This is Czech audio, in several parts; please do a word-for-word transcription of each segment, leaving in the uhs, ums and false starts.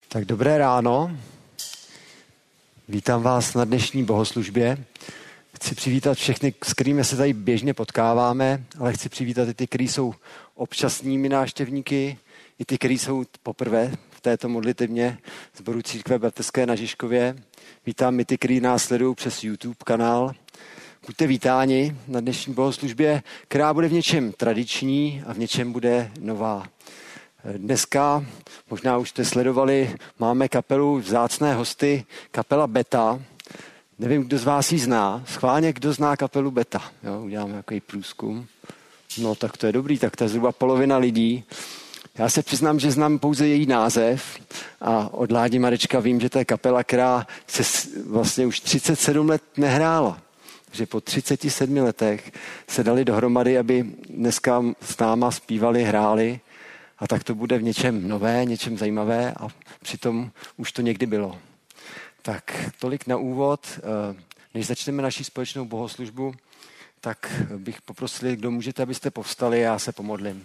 Tak dobré ráno. Vítám vás na dnešní bohoslužbě. Chci přivítat všechny, s kterými se tady běžně potkáváme, ale chci přivítat i ty, kteří jsou občasnými návštěvníky, i ty, kteří jsou poprvé v této modlitevně sboru Církve Bratrské na Žižkově. Vítám i ty, kteří nás sledují přes YouTube kanál. Buďte vítáni na dnešní bohoslužbě, která bude v něčem tradiční a v něčem bude nová. Dneska, možná už jste sledovali, máme kapelu vzácné hosty, kapela Beta. Nevím, kdo z vás ji zná. Schválně, kdo zná kapelu Beta. Jo, uděláme takový průzkum. No tak to je dobrý, tak to je zhruba polovina lidí. Já se přiznám, že znám pouze její název a od Ládi Marečka vím, že to je kapela, která se vlastně už třicet sedm let nehrála. Že po třiceti sedmi letech se dali dohromady, aby dneska s náma zpívali, hráli. A tak to bude v něčem nové, něčem zajímavé a přitom už to někdy bylo. Tak tolik na úvod. Než začneme naši společnou bohoslužbu, tak bych poprosil, kdo můžete, abyste povstali, já se pomodlím.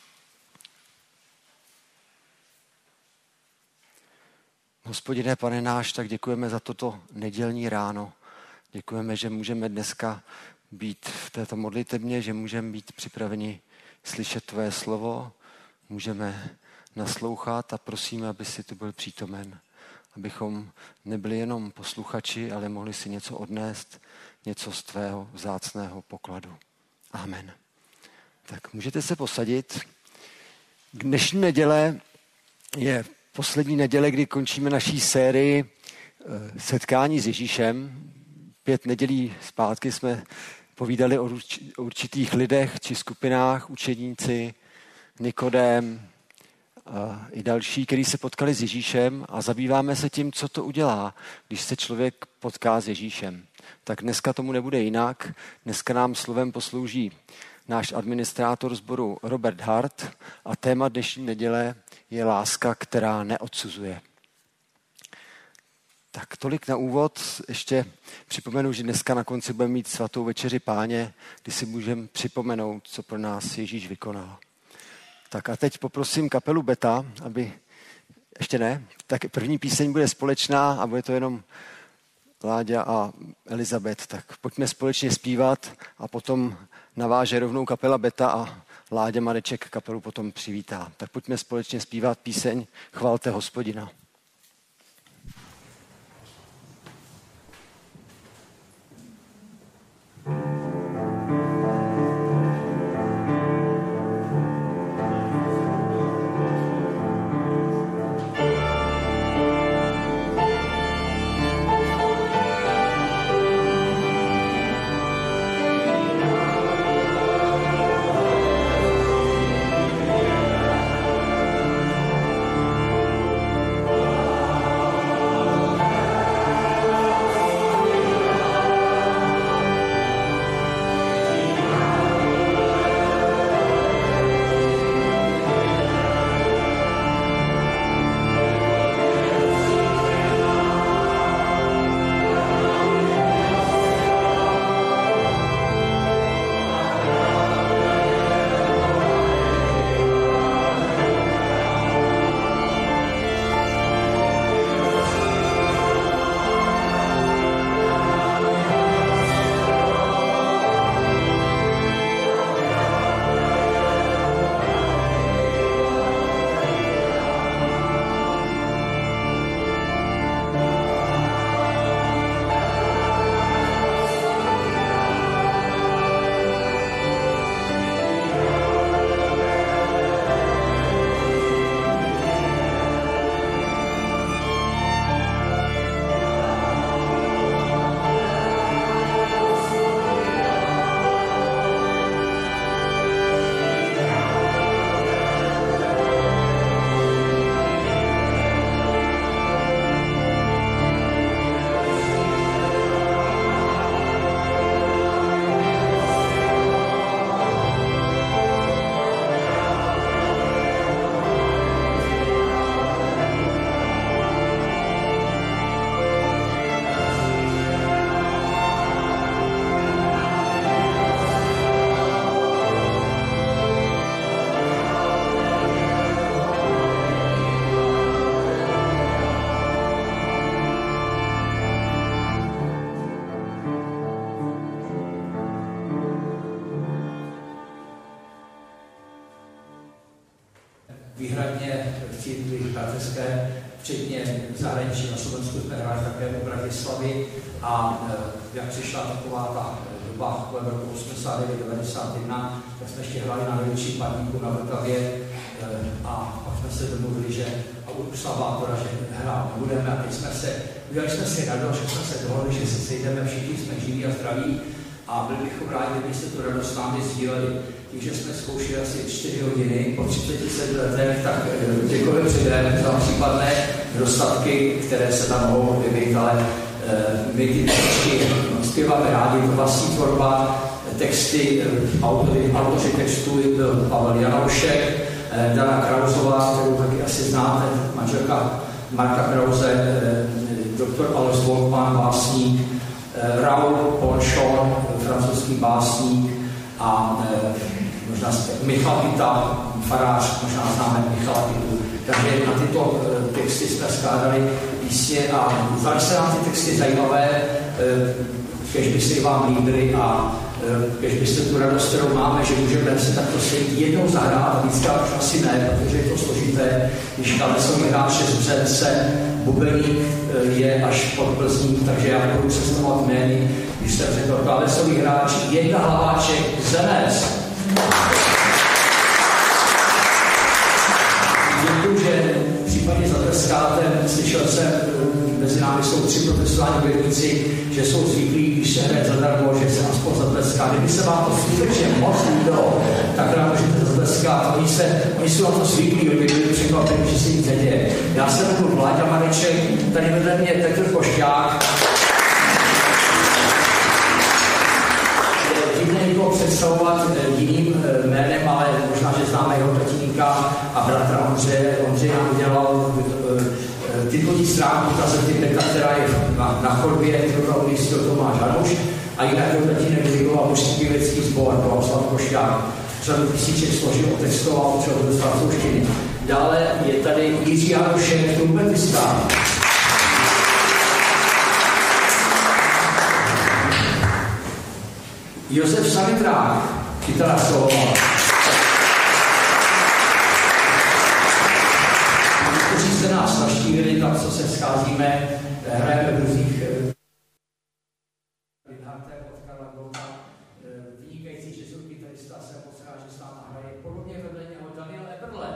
Hospodine, Pane náš, tak děkujeme za toto nedělní ráno. Děkujeme, že můžeme dneska být v této modlitebně, že můžeme být připraveni slyšet tvoje slovo, můžeme naslouchat a prosíme, aby si tu byl přítomen. Abychom nebyli jenom posluchači, ale mohli si něco odnést, něco z tvého vzácného pokladu. Amen. Tak můžete se posadit. Dnešní neděle je poslední neděle, kdy končíme naší sérii setkání s Ježíšem. Pět nedělí zpátky jsme povídali o určitých lidech či skupinách, učedníci, Nikodém a i další, kteří se potkali s Ježíšem a zabýváme se tím, co to udělá, když se člověk potká s Ježíšem. Tak dneska tomu nebude jinak. Dneska nám slovem poslouží náš administrátor sboru Robert Hart a téma dnešní neděle je láska, která neodsuzuje. Tak tolik na úvod. Ještě připomenu, že dneska na konci budeme mít svatou večeři Páně, kdy si můžeme připomenout, co pro nás Ježíš vykonal. Tak a teď poprosím kapelu Beta, aby, ještě ne, tak první píseň bude společná a bude to jenom Láďa a Elizabet. Tak pojďme společně zpívat a potom naváže rovnou kapela Beta a Láďa Mareček kapelu potom přivítá. Tak pojďme společně zpívat píseň Chvalte Hospodina. Oh hezké, včetně zahraničí. Na Slovensku jsme hráli také v Bratislavy a jak přišla taková ta doba kolem roku osmdesát devět devadesát jedna, tak jsme ještě hráli na největším padníku na Vltavě a pak jsme se domluvili, že a u Salvátora, že hrát nebudeme a teď jsme se, udělali jsme si radost, že jsme se dohodli, že se sejdeme, všichni jsme živí a zdraví a byli bychom rádi, kdybyste tu radost s námi sdíleli. Tím, že jsme zkoušeli asi čtyři hodiny po třiceti sedmi letech, tak děkuji předem za případné dostatky, které se tam mohou objevit, ale my ty texty zpíváme rádi, to vlastní tvorba, texty, autory, autoři textů byl Pavel Janoušek, Dana Krausová, kterou taky asi znáte, manželka Marka Krause, doktor Alois Volkmann, básník, Raoul Ponchon, francouzský básník a možná Michal Pita, farář, možná známe Michala Pitu. Takže na tyto texty jsme skládali písně a zdali se nám ty texty zajímavé, kež by se vám líbily a kež byste tu radost, kterou máme, že můžeme se takto sejít jednou zahrát a víckrát už asi ne, protože je to složité, když klávesový hráč je z Břence, bubeník je až pod Plzník, takže já budu představovat jmény, když jsem řekl klávesový hráč, jedna Hlaváček, Zemes. Děkuji, že případně zatleskáte. Slyšel jsem, mezi námi jsou tři profesionální hudebníci, že jsou zvyklí, když se hraje zadarmo, že se aspoň zatleská. Kdyby se vám to skutečně moc líbilo, tak nám můžete zatleskat. Oni, se, oni jsou na to zvyklí, oni byli překvapení, že se nic neděje. Já jsem byl Vláďa Mareček, tady vedle mě Petr Košťák. Divné někoho představovat jiným jménem, ale možná, že známe jeho tatínka a bratra Ondřeje. Ondřej nám udělal titulní stránku kazety Beta, která je na, na chodbě, kterou umístil Tomáš Hanuš, a jinak jeho tatínek dirigoval mužský pěvecký sbor, Bohuslav Košťák. Řadu písniček složil, otextoval, třeba do francouzštiny. Dále je tady Jiří Hanušek, trumpetista. Josef Sanitrák, kytara solová. Kteří jste nás navštívili, tak co se scházíme, hrajeme v různých vynikající český kytarista, jsem moc rád, že s náma hraje. Podobně vedle něho Daniel Eberle.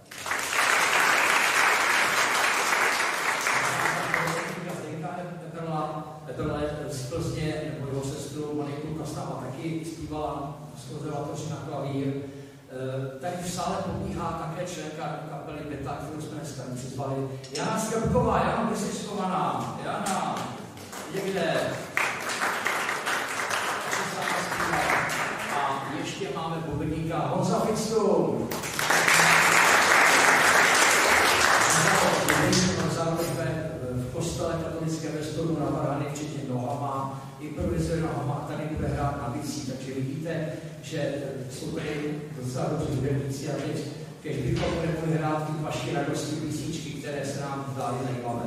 Eberle z Plzně, nebo jeho sestru Moniku Kasnava taky zpívala z konzervatoře na klavír. Tady v sále pobíhá také členka kapely Beta, kterou jsme dneska přizvali. Jana Skrbková, Jana, kde jsi schovaná? Jana, někde. A ještě máme bubeníka Honza Fitztum. V kostele katolické ve Stodu na Varhany, včetně nohama, improvizuje nohama a tady bude hrát na bicí. Takže vidíte, že jsou tady docela dobří hudebníci a teď, když bychom nemohli hrát ty vaši radosti písničky, které se nám zdály zajímavé.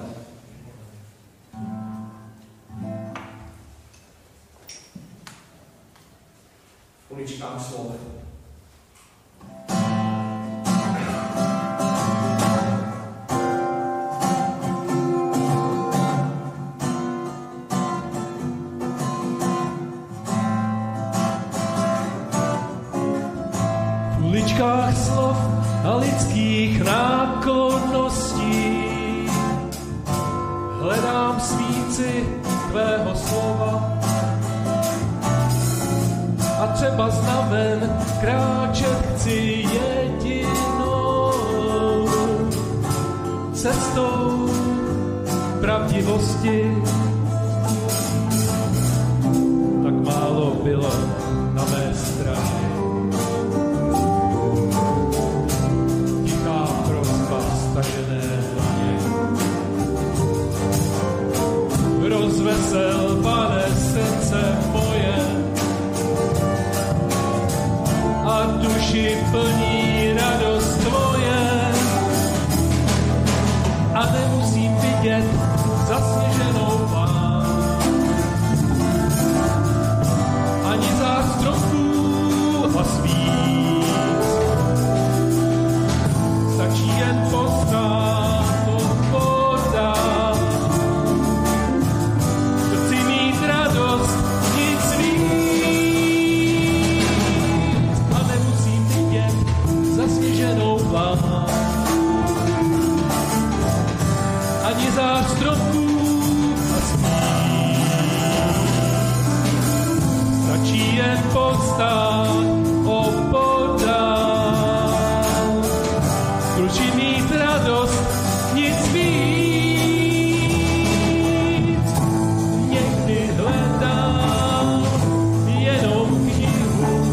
Uličkám slov. Slov a lidských nákonností hledám svíci tvého slova a třeba znamen kráčet chci jedinou cestou pravdivosti. Tak málo bylo na mé straně. Stažené dlaně. Rozvesel, pane, srdce moje a duši plní radost tvoje a nemusím vidět zasněženou pláň ani zástroků a svíc. Stačí jen poznat ani zář stropů a smí. Stačí jen postát opodál, kručí mít radost, nic víc. Někdy hledám jenom knihu,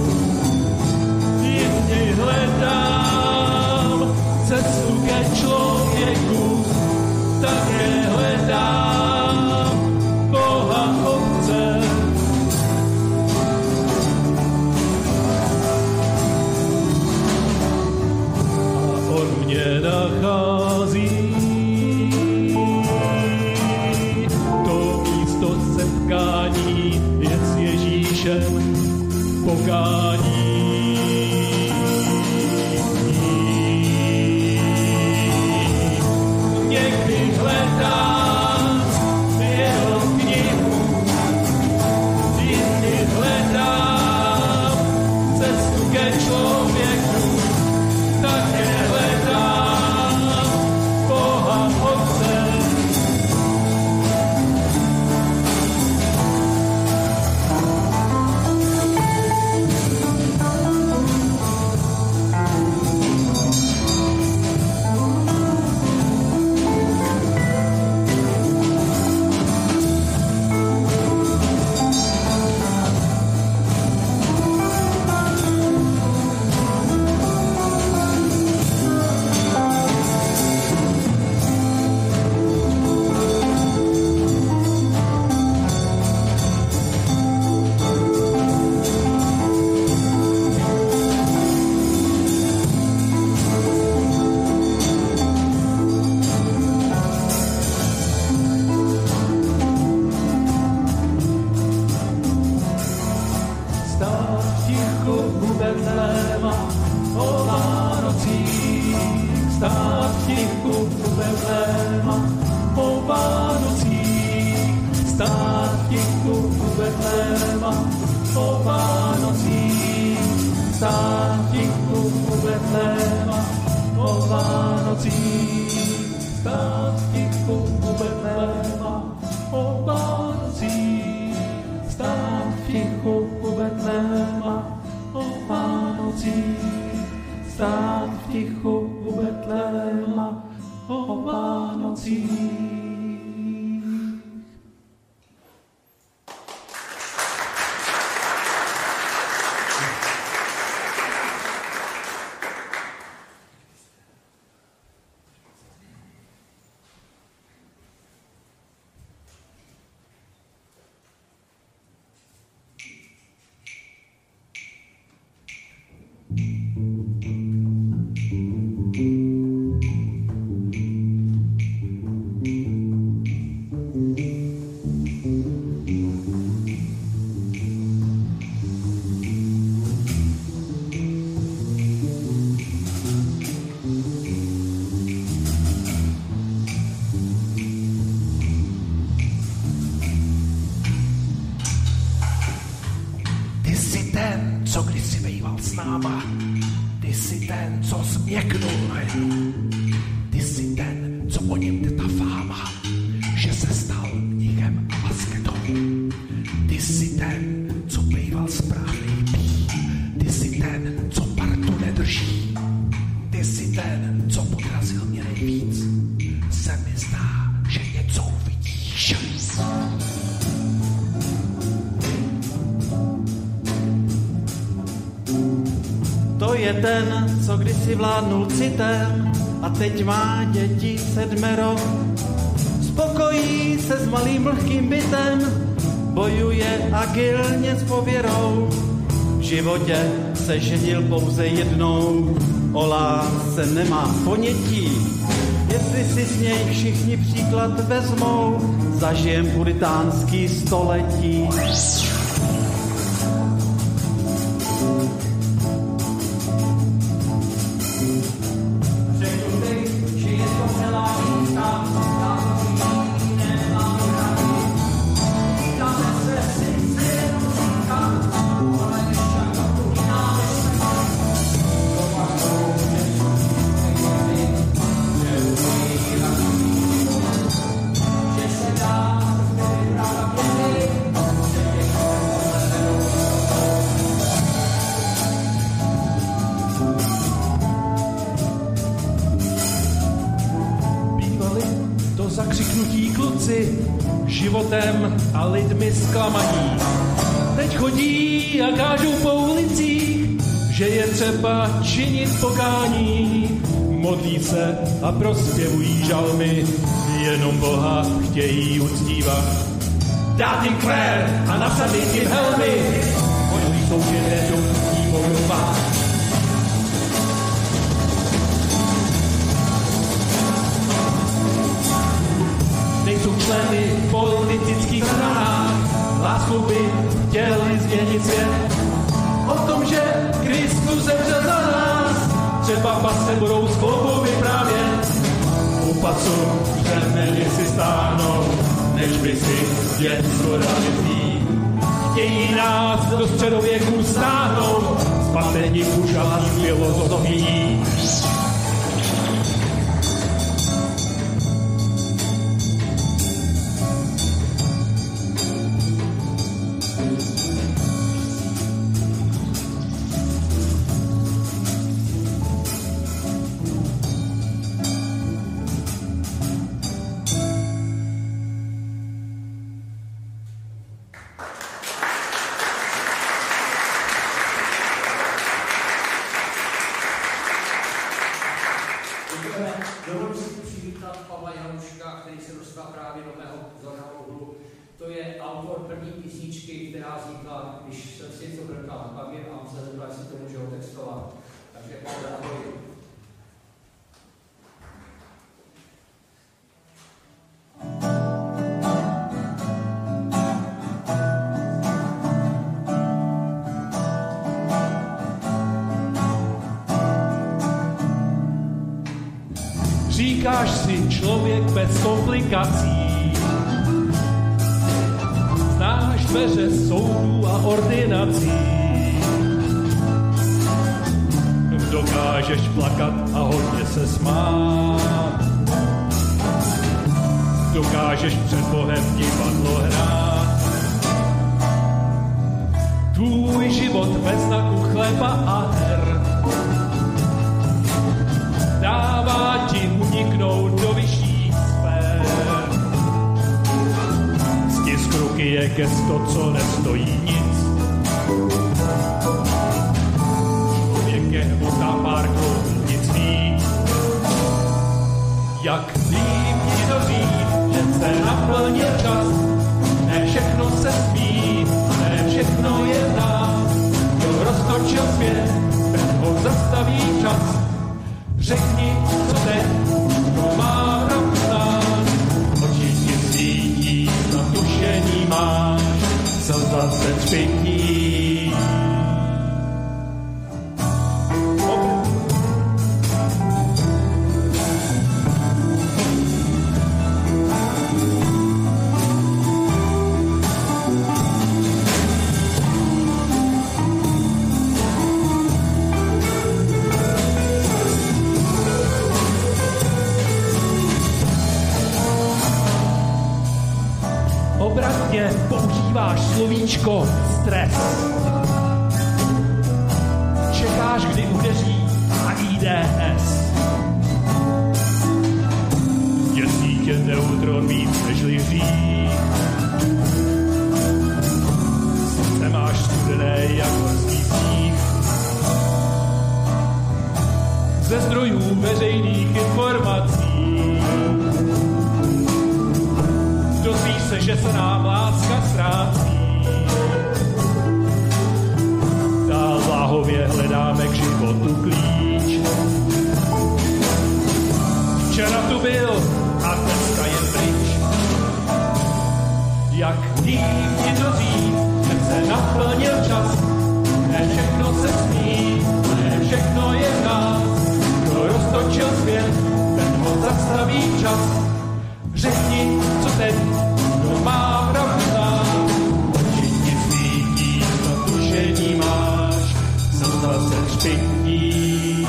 jindy hledám cestu ke člověku, také hledám Boha Otce. A on mě nachází, to místo setkání je s Ježíšem pokání. Někdy hledám jenom knihu, jindy hledám cestu ke člověku, také hledám Boha Otce. Ten, co kdysi vládnul citem a teď má děti sedmero. Spokojí se s malým vlhkým bytem, bojuje agilně s pověrou. V životě se ženil pouze jednou, o lásce nemá ponětí. Jestli si z něj všichni příklad vezmou, zažijem puritánský století. skřiknutí kluci, životem a lidmi zklamaní. Teď chodí a kážou po ulicích, že je třeba činit pokání. Modlí se a prospěvují žalmy, jenom Boha chtějí uctívat. Dát jim kvér a nasadit jim helmy, oni jsou židé do ní bojovat. Nejsou členy politických stranách, láskou by chtěli změnit svět. O tom, že Kristus zemřel za nás, třeba pas se budou s kloubou vyprávět. U pasu řemeny si stáhnou, než by si děcko dali vzít. Chtějí nás do středověku stáhnout, spatení úžasný filozofií. Říkáš si člověk bez komplikací, znáš dveře soudů a ordinací, dokážeš plakat a hodně se smát, dokážeš před Bohem divadlo hrát. Tvůj život bez znaku chleba a her dává ti uniknout do vyšších sfér. Stisk ruky je gesto, co nestojí nic. Člověk je hmota pár kroků, nic víc. Jak vím ti to říct, že se naplnil čas. Ne všechno se smí, ne všechno je nás. Kdo roztočil svět, ten ho zastaví čas. Řekni, co teď, kdo má rovnát, oči ti svítí, natušení máš, slza se třpytí. Používáš slovíčko stres. Čekáš, kdy udeří á í dé es. Děsí tě neutron víc nežli hřích. Srdce máš studené jak horský sníh. Ze zdrojů veřejných informací dozvíš se, že se nám láska ztrácí. Dál bláhově hledáme k životu klíč. Včera tu byl a dneska je pryč. Jak tím ti to říct, že se naplnil čas. Ne všechno se smí, ne všechno je v nás. Kdo roztočil svět, ten ho zastaví čas. Řekni, co teď, kdo má pravda, oči ti svítí, natušení máš, slza se třpytí.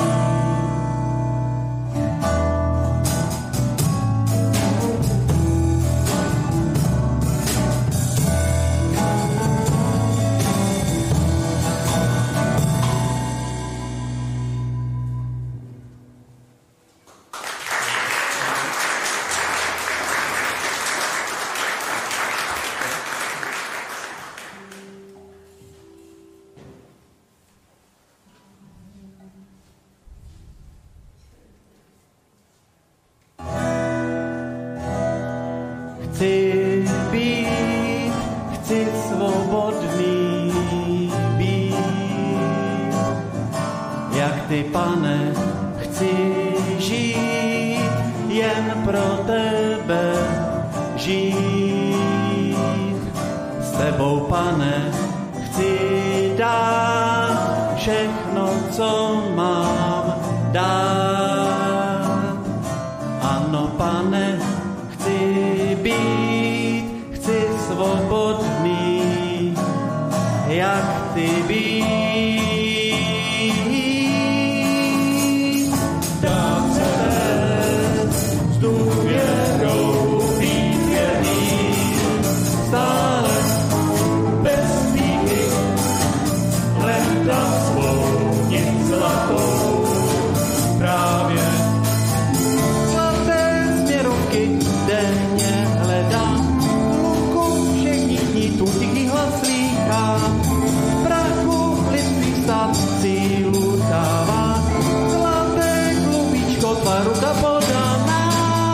chci být, chci svobodný být. Jak ty, Pane, chci žít, jen pro tebe žít. S tebou, Pane, chci dát všechno, co mám dát. Ano, Pane, chci být, chci svobodný, jak ty být. Dám se s důvěrou být věrný, stále bez zmínky, hledám svou nic zlatou právě. Zlaté směrovky denně hledám, luku všechny dní tu tichý hlas slýchám. V prachu lidství stát sílu dává, zlaté klubíčko tvá ruka podaná.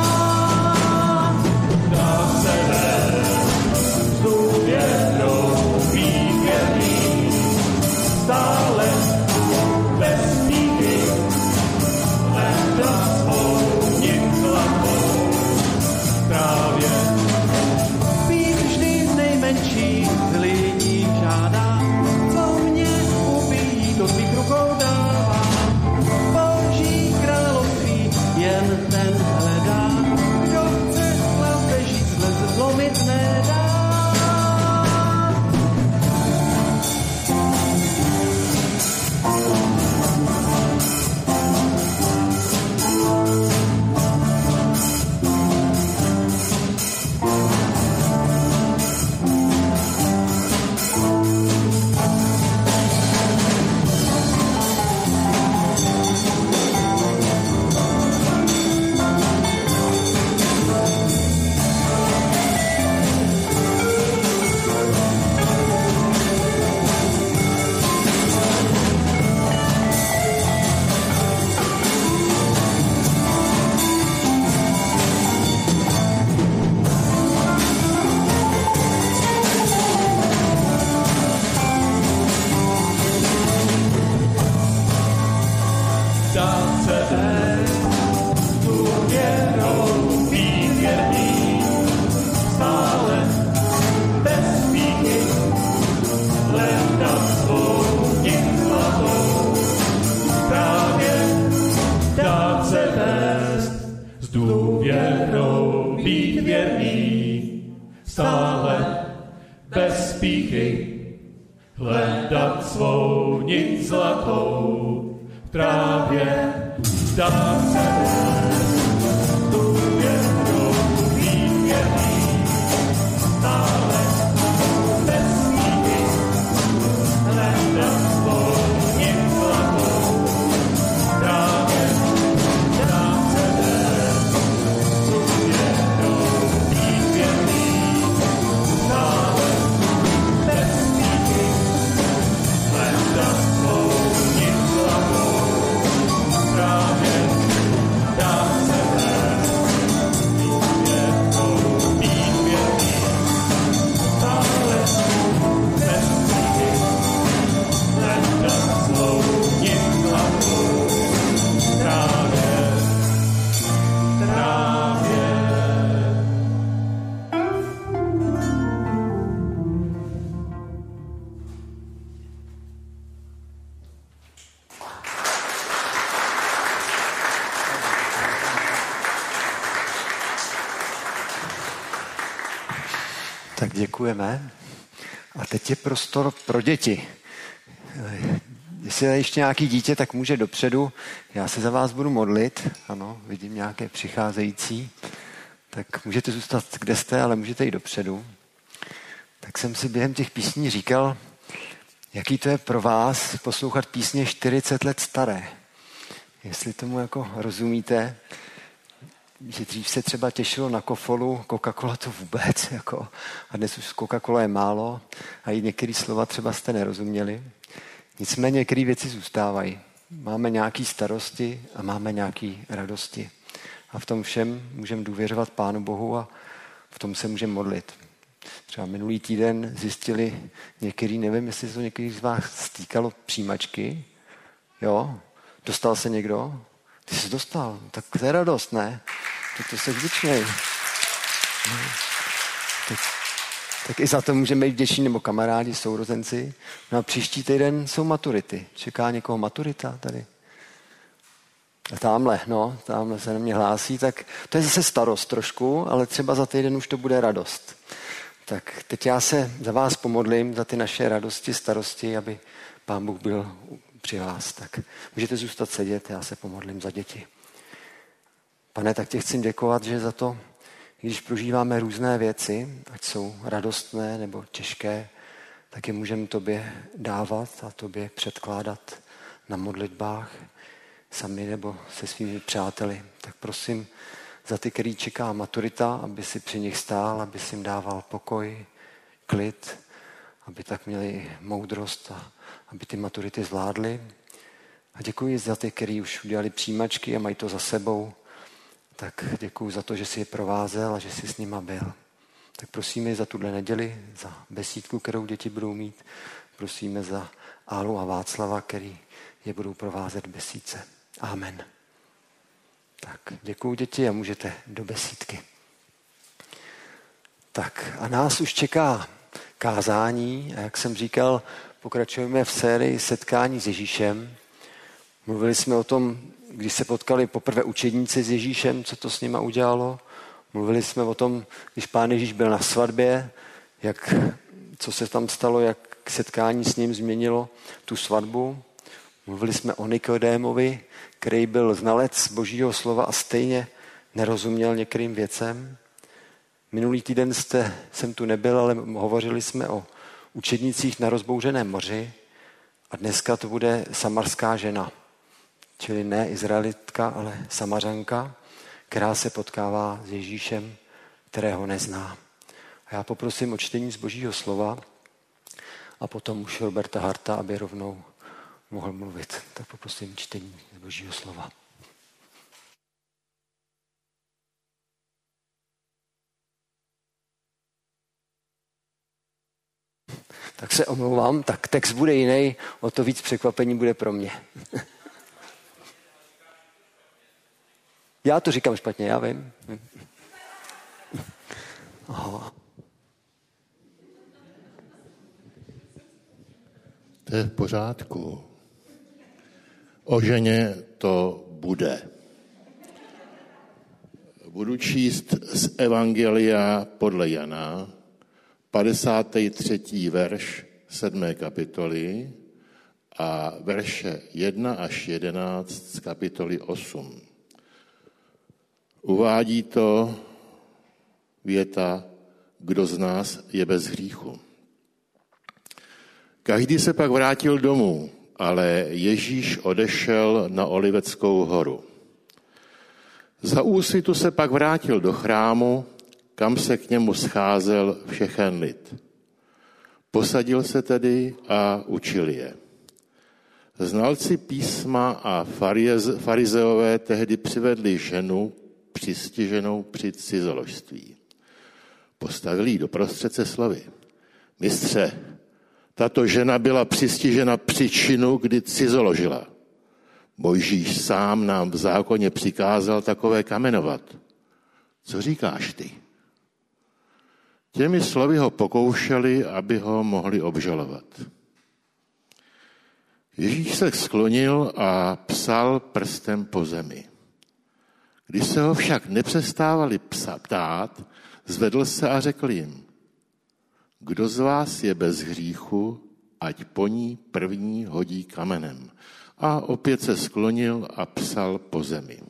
Dá se s důvěrou být věrný, stále bez zmínky, hledat svou nic zlatou právě. Být vždy z nejmenších z lidí žádá, co mě ubíjí, do svých rukou dává. Boží království jen ten hledá, kdo chce hlavně žít, sleze zlomit nedá. Hledat svou nic zlatou v trávě, dá se tu věrou být věrný, stále bez smíchy, hledat svou nic zlatou v trávě, dá se tu věrou být věrný, stále bez smíchy, hledat svou nic zlatou právě, dá se Tak děkujeme. A teď je prostor pro děti. Jestli je ještě nějaký dítě, tak může dopředu. Já se za vás budu modlit. Ano, vidím nějaké přicházející. Tak můžete zůstat, kde jste, ale můžete jít dopředu. Tak jsem si během těch písní říkal, jaký to je pro vás poslouchat písně čtyřicet let staré. Jestli tomu jako rozumíte, že dřív se třeba těšilo na kofolu, Coca-Cola to vůbec, jako, a dnes už Coca-Cola je málo a i některé slova třeba jste nerozuměli. Nicméně některé věci zůstávají. Máme nějaké starosti a máme nějaké radosti. A v tom všem můžeme důvěřovat Pánu Bohu a v tom se můžeme modlit. Třeba minulý týden zjistili některý, nevím, jestli se to některý z vás stýkalo přijímačky. Jo? Dostal se někdo? Ty jsi dostal. Tak to je radost, ne? Tak to se vděčnej. Tak, tak i za to můžeme být vděční, nebo kamarádi, sourozenci. No a příští týden jsou maturity. Čeká někoho maturita tady? A tamhle, no, tamhle se na mě hlásí, tak to je zase starost trošku, ale třeba za týden už to bude radost. Tak teď já se za vás pomodlím, za ty naše radosti, starosti, aby Pán Bůh byl při vás. Tak můžete zůstat sedět, já se pomodlím za děti. Pane, tak tě chci děkovat, že za to, když prožíváme různé věci, ať jsou radostné nebo těžké, tak je můžeme tobě dávat a tobě předkládat na modlitbách sami nebo se svými přáteli. Tak prosím za ty, který čeká maturita, aby si při nich stál, aby si jim dával pokoj, klid, aby tak měli moudrost a aby ty maturity zvládli. A děkuji za ty, kteří už udělali přijímačky a mají to za sebou. Tak děkuji za to, že jsi je provázel a že jsi s nima byl. Tak prosíme za tuhle neděli, za besídku, kterou děti budou mít. Prosíme za Álu a Václava, který je budou provázet v besídce. Amen. Tak děkuji děti a můžete do besídky. Tak a nás už čeká kázání a jak jsem říkal, pokračujeme v sérii setkání s Ježíšem. Mluvili jsme o tom, když se potkali poprvé učedníci s Ježíšem, co to s nima udělalo. Mluvili jsme o tom, když Pán Ježíš byl na svatbě, jak, co se tam stalo, jak setkání s ním změnilo tu svatbu. Mluvili jsme o Nikodémovi, který byl znalec Božího slova a stejně nerozuměl některým věcem. Minulý týden jste, jsem tu nebyl, ale hovořili jsme o učednicích na rozbouřeném moři a dneska to bude samarská žena, čili ne Izraelitka, ale Samařanka, která se potkává s Ježíšem, kterého nezná. A já poprosím o čtení z Božího slova a potom už Roberta Harta, aby rovnou mohl mluvit. Tak poprosím čtení z Božího slova. Tak se omlouvám, tak text bude jiný, o to víc překvapení bude pro mě. Já to říkám špatně, já vím. Aha. To je v pořádku. O ženě to bude. Budu číst z Evangelia podle Jana, padesátý třetí verš sedmé kapitoly a verše jedna až jedenáct z kapitoly osm. Uvádí to věta, kdo z nás je bez hříchu. Každý se pak vrátil domů, ale Ježíš odešel na Oliveckou horu. Za úsvitu se pak vrátil do chrámu, kam se k němu scházel všechen lid. Posadil se tedy a učil je. Znalci písma a farizeové tehdy přivedli ženu přistiženou při cizoložství. Postavili ji doprostřed se slovy. Mistře, tato žena byla přistižena při činu, kdy cizoložila. Mojžíš sám nám v zákoně přikázal takové kamenovat. Co říkáš ty? Těmi slovy ho pokoušeli, aby ho mohli obžalovat. Ježíš se sklonil a psal prstem po zemi. Když se ho však nepřestávali ptát, zvedl se a řekl jim, kdo z vás je bez hříchu, ať po ní první hodí kamenem. A opět se sklonil a psal po zemi.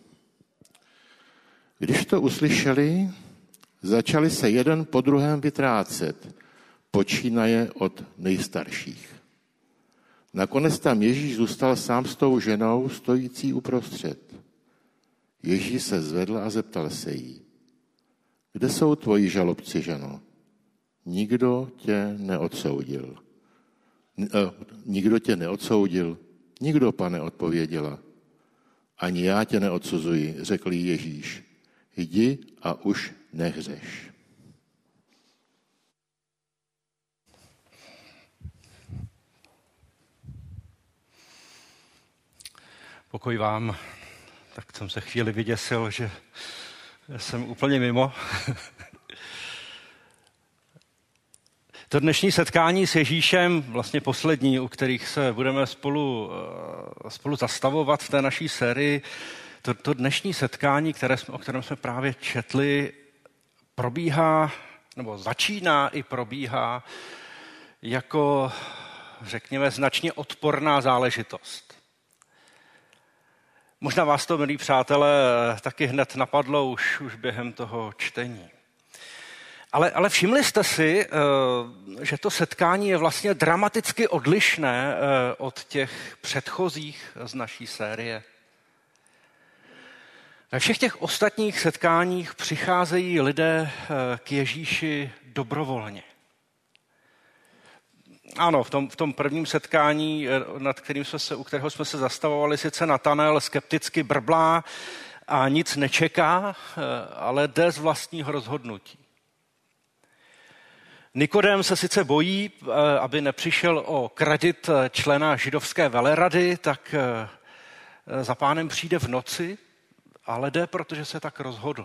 Když to uslyšeli, začali se jeden po druhém vytrácet, počínaje od nejstarších. Nakonec tam Ježíš zůstal sám s tou ženou, stojící uprostřed. Ježíš se zvedl a zeptal se jí, kde jsou tvoji žalobci, ženo? Nikdo tě neodsoudil. Nikdo tě neodsoudil? Nikdo, pane, odpověděla. Ani já tě neodsuzuji, řekl jí Ježíš. Jdi a už nehřeš. Pokoj vám. Tak jsem se chvíli vyděsil, že jsem úplně mimo. To dnešní setkání s Ježíšem, vlastně poslední, u kterých se budeme spolu, spolu zastavovat v té naší sérii, to, to dnešní setkání, které jsme, o kterém jsme právě četli, probíhá, nebo začíná i probíhá jako, řekněme, značně odporná záležitost. Možná vás to, milí přátelé, taky hned napadlo už, už během toho čtení. Ale, ale všimli jste si, že to setkání je vlastně dramaticky odlišné od těch předchozích z naší série. Ve všech těch ostatních setkáních přicházejí lidé k Ježíši dobrovolně. Ano, v tom, v tom prvním setkání, nad kterým jsme se, u kterého jsme se zastavovali, sice Natanael skepticky brblá a nic nečeká, ale jde z vlastního rozhodnutí. Nikodém se sice bojí, aby nepřišel o kredit člena židovské velerady, tak za pánem přijde v noci, ale jde, protože se tak rozhodl.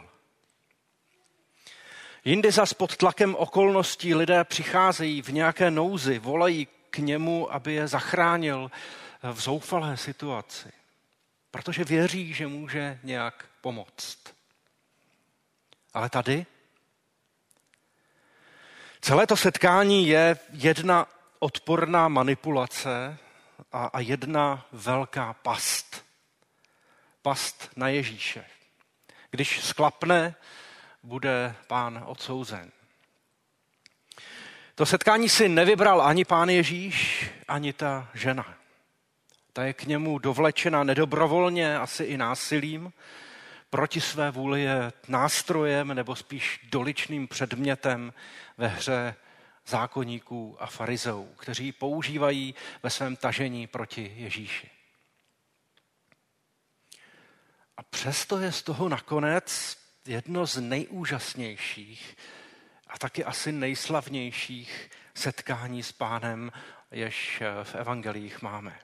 Jindy zas pod tlakem okolností lidé přicházejí v nějaké nouzi, volají k němu, aby je zachránil v zoufalé situaci, protože věří, že může nějak pomoct. Ale tady celé to setkání je jedna odporná manipulace a, a jedna velká past. Past na Ježíše. Když sklapne, bude pán odsouzen. To setkání si nevybral ani pán Ježíš, ani ta žena. Ta je k němu dovlečena nedobrovolně, asi i násilím. Proti své vůli je nástrojem nebo spíš doličným předmětem ve hře zákonníků a farizeů, kteří používají ve svém tažení proti Ježíši. A přesto je z toho nakonec jedno z nejúžasnějších a taky asi nejslavnějších setkání s pánem, jež v evangelích máme.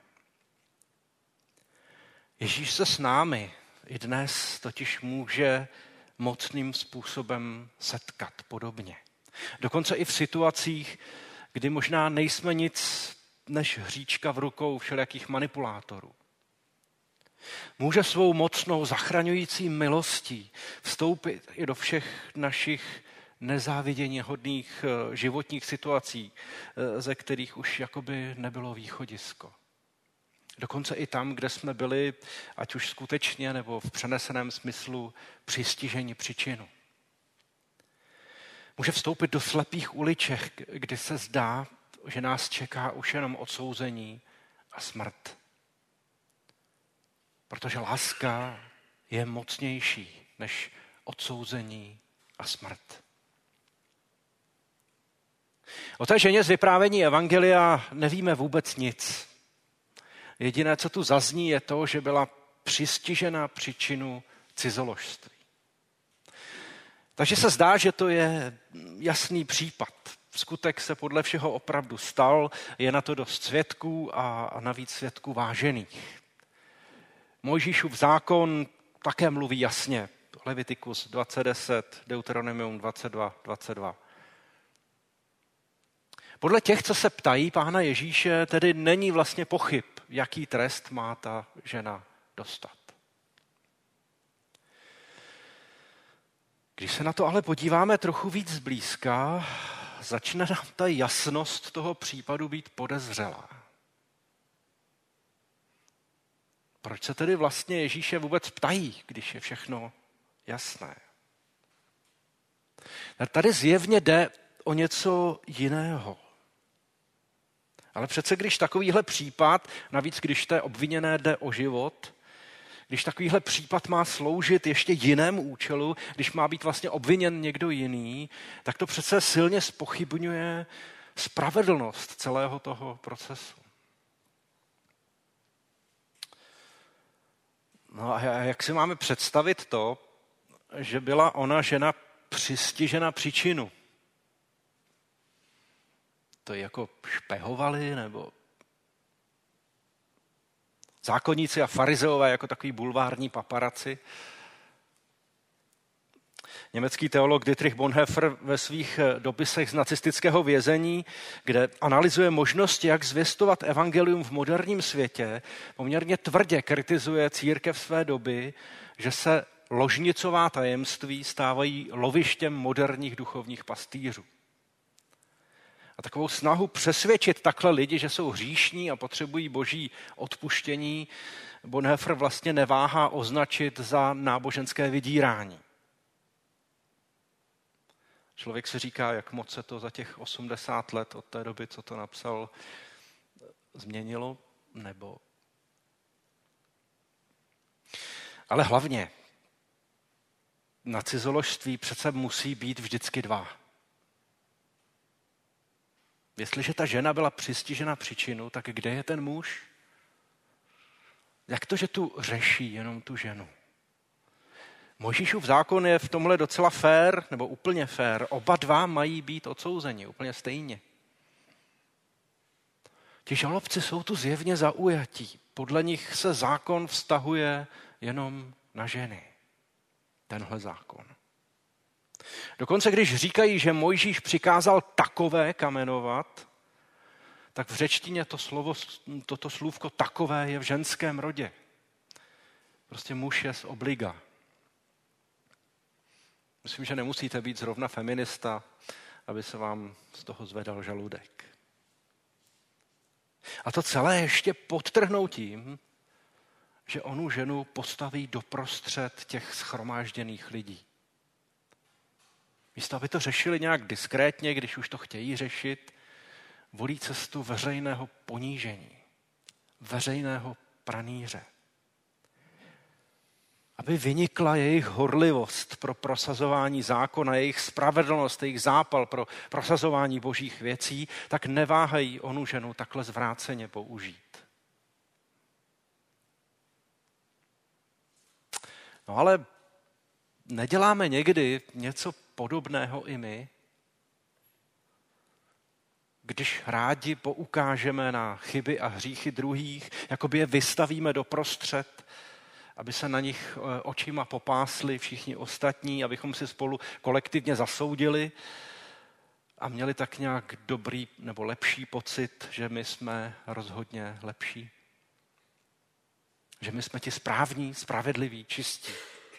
Ježíš se s námi i dnes totiž může mocným způsobem setkat podobně. Dokonce i v situacích, kdy možná nejsme nic než hříčka v rukou všelijakých manipulátorů. Může svou mocnou zachraňující milostí vstoupit i do všech našich nezáviděníhodných životních situací, ze kterých už jakoby nebylo východisko. Dokonce i tam, kde jsme byli, ať už skutečně nebo v přeneseném smyslu, přistiženi příčinu. Může vstoupit do slepých uliček, kdy se zdá, že nás čeká už jenom odsouzení a smrt. Protože láska je mocnější než odsouzení a smrt. O té ženě z vyprávění evangelia nevíme vůbec nic. Jediné, co tu zazní, je to, že byla přistižena příčinu cizoložství. Takže se zdá, že to je jasný případ. Skutek se podle všeho opravdu stal, je na to dost svědků a navíc svědků vážených. Mojžíšův zákon také mluví jasně. Levitikus dvacet deset, Deuteronomium dvacet dva dvacet dva. Podle těch, co se ptají pána Ježíše, tedy není vlastně pochyb, jaký trest má ta žena dostat. Když se na to ale podíváme trochu víc zblízka, začne nám ta jasnost toho případu být podezřelá. Proč se tedy vlastně Ježíše vůbec ptají, když je všechno jasné? Tady zjevně jde o něco jiného. Ale přece když takovýhle případ, navíc když té obviněné jde o život, když takovýhle případ má sloužit ještě jinému účelu, když má být vlastně obviněn někdo jiný, tak to přece silně zpochybňuje spravedlnost celého toho procesu. No a jak si máme představit to, že byla ona žena přistižena příčinu? To jako špehovali, nebo Zákonníci a farizeové jako takový bulvární paparaci. Německý teolog Dietrich Bonhoeffer ve svých dopisech z nacistického vězení, kde analyzuje možnosti, jak zvěstovat evangelium v moderním světě, poměrně tvrdě kritizuje církev své doby, že se ložnicová tajemství stávají lovištěm moderních duchovních pastýřů. A takovou snahu přesvědčit takhle lidi, že jsou hříšní a potřebují boží odpuštění, Bonhoeffer vlastně neváhá označit za náboženské vydírání. Člověk si říká, jak moc se to za těch osmdesát let od té doby, co to napsal, změnilo, nebo... Ale hlavně, na cizoložství přece musí být vždycky dva. Jestliže ta žena byla přistižena příčinu, tak kde je ten muž? Jak to, že tu řeší jenom tu ženu? Mojžíšův zákon je v tomhle docela fér, nebo úplně fér. Oba dva mají být odsouzeni, úplně stejně. Ti žalobci jsou tu zjevně zaujatí. Podle nich se zákon vztahuje jenom na ženy. Tenhle zákon. Dokonce když říkají, že Mojžíš přikázal takové kamenovat, tak v řečtině to slovo, toto slůvko takové je v ženském rodě. Prostě muž je z obliga. Myslím, že nemusíte být zrovna feminista, aby se vám z toho zvedal žaludek. A to celé ještě podtrhnou tím, že onu ženu postaví doprostřed těch shromážděných lidí. Místo, aby to řešili nějak diskrétně, když už to chtějí řešit, volí cestu veřejného ponížení, veřejného pranýře. Aby vynikla jejich horlivost pro prosazování zákona, jejich spravedlnost, jejich zápal pro prosazování božích věcí, tak neváhají onu ženu takhle zvráceně použít. No ale neděláme někdy něco podobného i my, když rádi poukážeme na chyby a hříchy druhých, jakoby je vystavíme doprostřed, aby se na nich očima popásli všichni ostatní, abychom si spolu kolektivně zasoudili a měli tak nějak dobrý nebo lepší pocit, že my jsme rozhodně lepší. Že my jsme ti správní, spravedliví, čistí.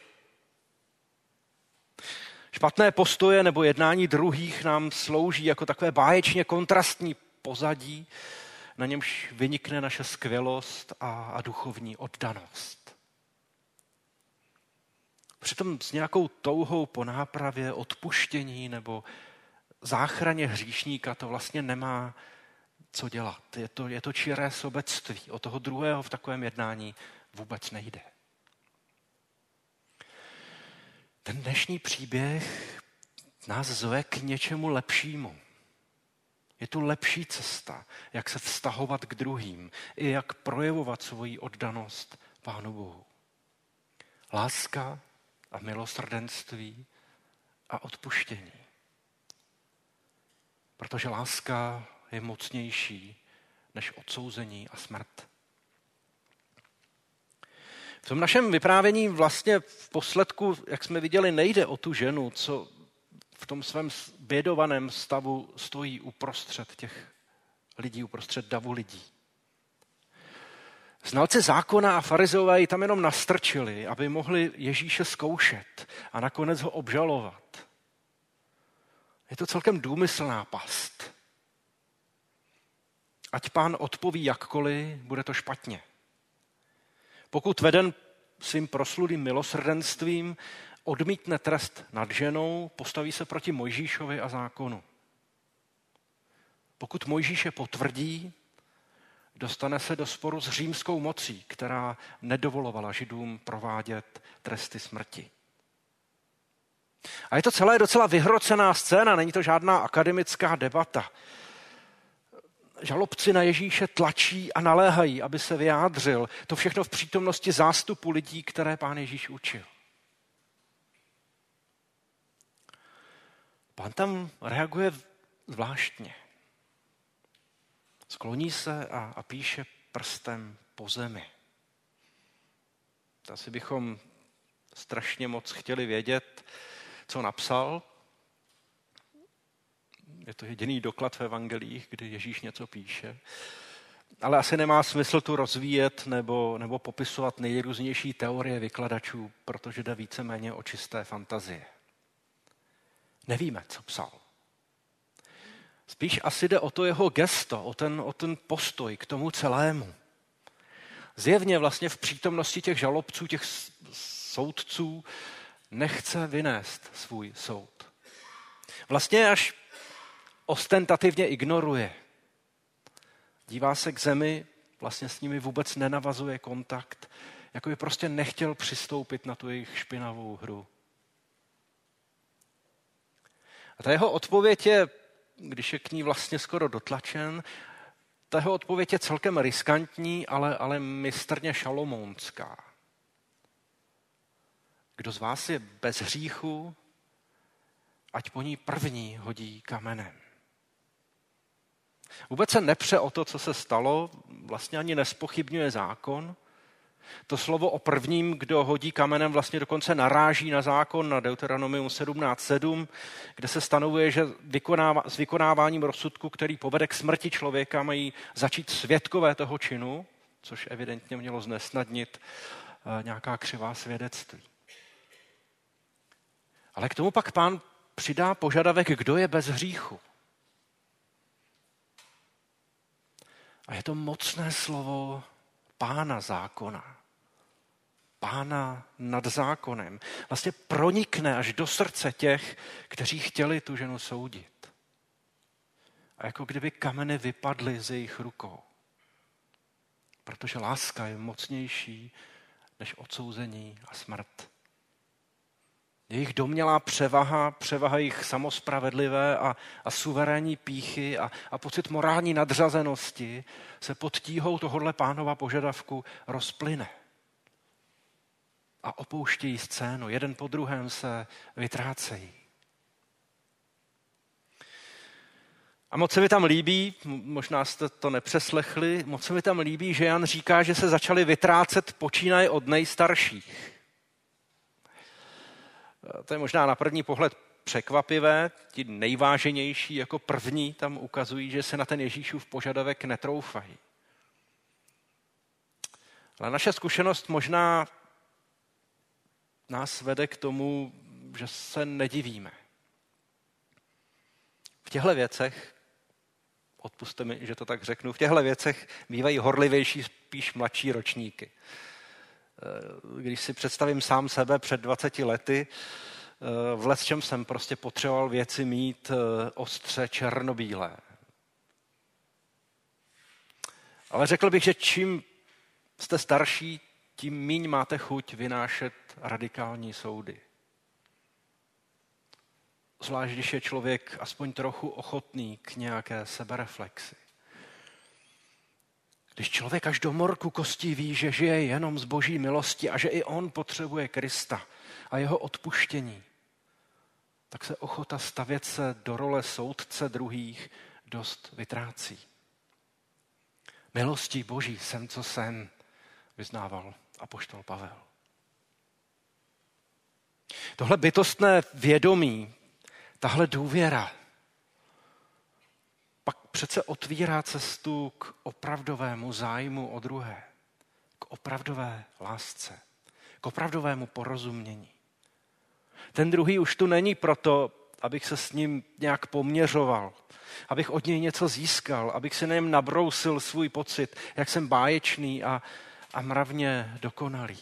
Špatné postoje nebo jednání druhých nám slouží jako takové báječně kontrastní pozadí, na němž vynikne naše skvělost a, a duchovní oddanost. Přitom s nějakou touhou po nápravě, odpuštění nebo záchraně hříšníka to vlastně nemá co dělat. Je to, je to čiré sobectví. O toho druhého v takovém jednání vůbec nejde. Ten dnešní příběh nás zve k něčemu lepšímu. Je tu lepší cesta, jak se vztahovat k druhým i jak projevovat svoji oddanost Pánu Bohu. Láska a milosrdenství a odpuštění. Protože láska je mocnější než odsouzení a smrt. V tom našem vyprávění vlastně v posledku, jak jsme viděli, nejde o tu ženu, co v tom svém bědovaném stavu stojí uprostřed těch lidí, uprostřed davu lidí. Znalci zákona a farizeové ji tam jenom nastrčili, aby mohli Ježíše zkoušet a nakonec ho obžalovat. Je to celkem důmyslná past. Ať Pán odpoví jakkoliv, bude to špatně. Pokud veden svým proslulým milosrdenstvím odmítne trest nad ženou, postaví se proti Mojžíšovi a zákonu. Pokud Mojžíše potvrdí, dostane se do sporu s římskou mocí, která nedovolovala Židům provádět tresty smrti. A je to celé docela vyhrocená scéna, není to žádná akademická debata. Žalobci na Ježíše tlačí a naléhají, aby se vyjádřil. To všechno v přítomnosti zástupu lidí, které Pán Ježíš učil. Pán tam reaguje zvláštně. Skloní se a, a píše prstem po zemi. Asi bychom strašně moc chtěli vědět, co napsal. Je to jediný doklad v evangelích, kdy Ježíš něco píše. Ale asi nemá smysl tu rozvíjet nebo, nebo popisovat nejrůznější teorie vykladačů, protože jde víceméně o čisté fantazie. Nevíme, co psal. Spíš asi jde o to jeho gesto, o ten, o ten postoj k tomu celému. Zjevně vlastně v přítomnosti těch žalobců, těch soudců nechce vynést svůj soud. Vlastně až ostentativně ignoruje. Dívá se k zemi, vlastně s nimi vůbec nenavazuje kontakt, jako by prostě nechtěl přistoupit na tu jejich špinavou hru. A ta jeho odpověď je, když je k ní vlastně skoro dotlačen, ta jeho odpověď je celkem riskantní, ale, ale mistrně šalomounská. Kdo z vás je bez hříchu, ať po ní první hodí kamenem. Vůbec se nepře o to, co se stalo, vlastně ani nespochybňuje zákon. To slovo o prvním, kdo hodí kamenem, vlastně dokonce naráží na zákon, na Deuteronomium sedmnáct sedm, kde se stanovuje, že vykonává, s vykonáváním rozsudku, který povede k smrti člověka, mají začít svědkové toho činu, což evidentně mělo znesnadnit nějaká křivá svědectví. Ale k tomu pak Pán přidá požadavek, kdo je bez hříchu. A je to mocné slovo Pána zákona. Pána nad zákonem. Vlastně pronikne až do srdce těch, kteří chtěli tu ženu soudit. A jako kdyby kameny vypadly z jejich rukou. Protože láska je mocnější než odsouzení a smrt. Jejich domnělá převaha, převaha jejich samospravedlivé a, a suverénní pýchy a, a pocit morální nadřazenosti se pod tíhou tohohle Pánova požadavku rozplyne. A opouštějí scénu, jeden po druhém se vytrácejí. A moc se mi tam líbí, možná jste to nepřeslechli, moc se mi tam líbí, že Jan říká, že se začali vytrácet počínaje od nejstarších. To je možná na první pohled překvapivé, ti nejváženější jako první tam ukazují, že se na ten Ježíšův požadavek netroufají. Ale naše zkušenost možná nás vede k tomu, že se nedivíme. V těchto věcech, odpusťte mi, že to tak řeknu, v těchto věcech bývají horlivější spíš mladší ročníky. Když si představím sám sebe před dvaceti lety, v lecčem jsem prostě potřeboval věci mít ostře černobílé. Ale řekl bych, že čím jste starší, tím míň máte chuť vynášet radikální soudy. Zvlášť, když je člověk aspoň trochu ochotný k nějaké sebereflexi. Když člověk až do morku kostí ví, že žije jenom z boží milosti a že i on potřebuje Krista a jeho odpuštění, tak se ochota stavět se do role soudce druhých dost vytrácí. Milostí boží jsem, co jsem, vyznával apoštol Pavel. Tohle bytostné vědomí, tahle důvěra pak přece otvírá cestu k opravdovému zájmu o druhé, k opravdové lásce, k opravdovému porozumění. Ten druhý už tu není proto, abych se s ním nějak poměřoval, abych od něj něco získal, abych si nejen nabrousil svůj pocit, jak jsem báječný a, a mravně dokonalý.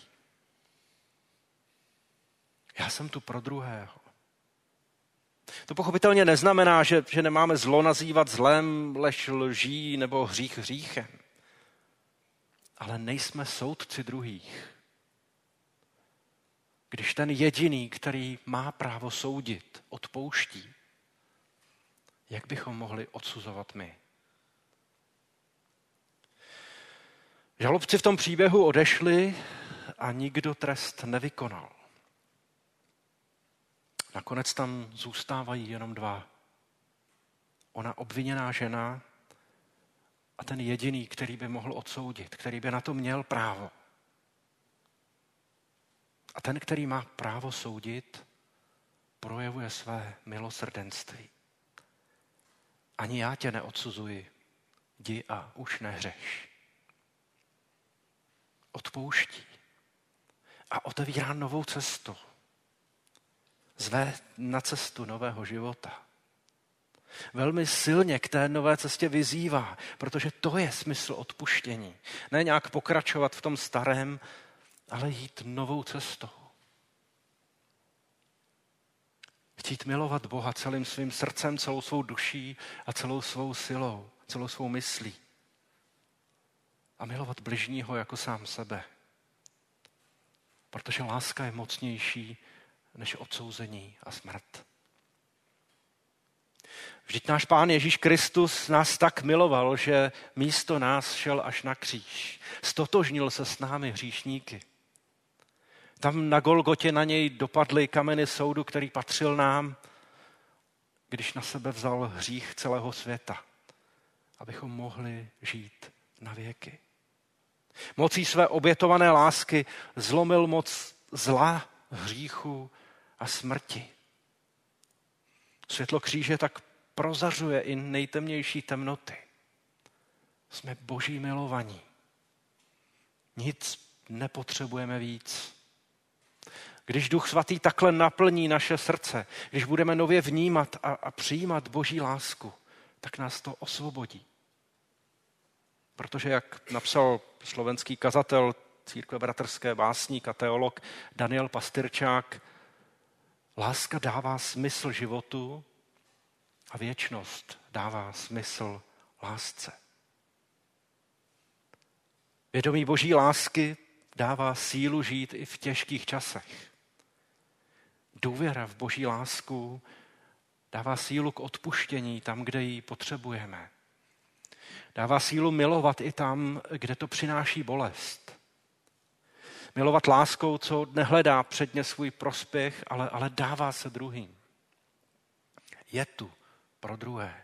Já jsem tu pro druhého. To pochopitelně neznamená, že, že nemáme zlo nazývat zlem, lež lží nebo hřích hříchem. Ale nejsme soudci druhých. Když ten jediný, který má právo soudit, odpouští, jak bychom mohli odsuzovat my? Žalobci v tom příběhu odešli a nikdo trest nevykonal. Nakonec tam zůstávají jenom dva. Ona obviněná žena a ten jediný, který by mohl odsoudit, který by na to měl právo. A ten, který má právo soudit, projevuje své milosrdenství. Ani já tě neodsuzuji, jdi a už nehřeš. Odpouští a otevírá novou cestu. Zve na cestu nového života. Velmi silně k té nové cestě vyzývá, protože to je smysl odpuštění. Ne nějak pokračovat v tom starém, ale jít novou cestou. Chtít milovat Boha celým svým srdcem, celou svou duší a celou svou silou, celou svou myslí. A milovat bližního jako sám sebe. Protože láska je mocnější než odsouzení a smrt. Vždyť náš Pán Ježíš Kristus nás tak miloval, že místo nás šel až na kříž. Stotožnil se s námi hříšníky. Tam na Golgotě na něj dopadly kameny soudu, který patřil nám, když na sebe vzal hřích celého světa, abychom mohli žít na věky. Mocí své obětované lásky zlomil moc zla, hříchu a smrti. Světlo kříže tak prozařuje i nejtemnější temnoty. Jsme Boží milovaní. Nic nepotřebujeme víc. Když Duch Svatý takhle naplní naše srdce, když budeme nově vnímat a, a přijímat Boží lásku, tak nás to osvobodí. Protože, jak napsal slovenský kazatel církve bratrské, básník a teolog Daniel Pastyrčák, láska dává smysl životu a věčnost dává smysl lásce. Vědomí Boží lásky dává sílu žít i v těžkých časech. Důvěra v Boží lásku dává sílu k odpuštění tam, kde ji potřebujeme. Dává sílu milovat i tam, kde to přináší bolest. Milovat láskou, co nehledá předně svůj prospěch, ale, ale dává se druhým. Je tu pro druhé.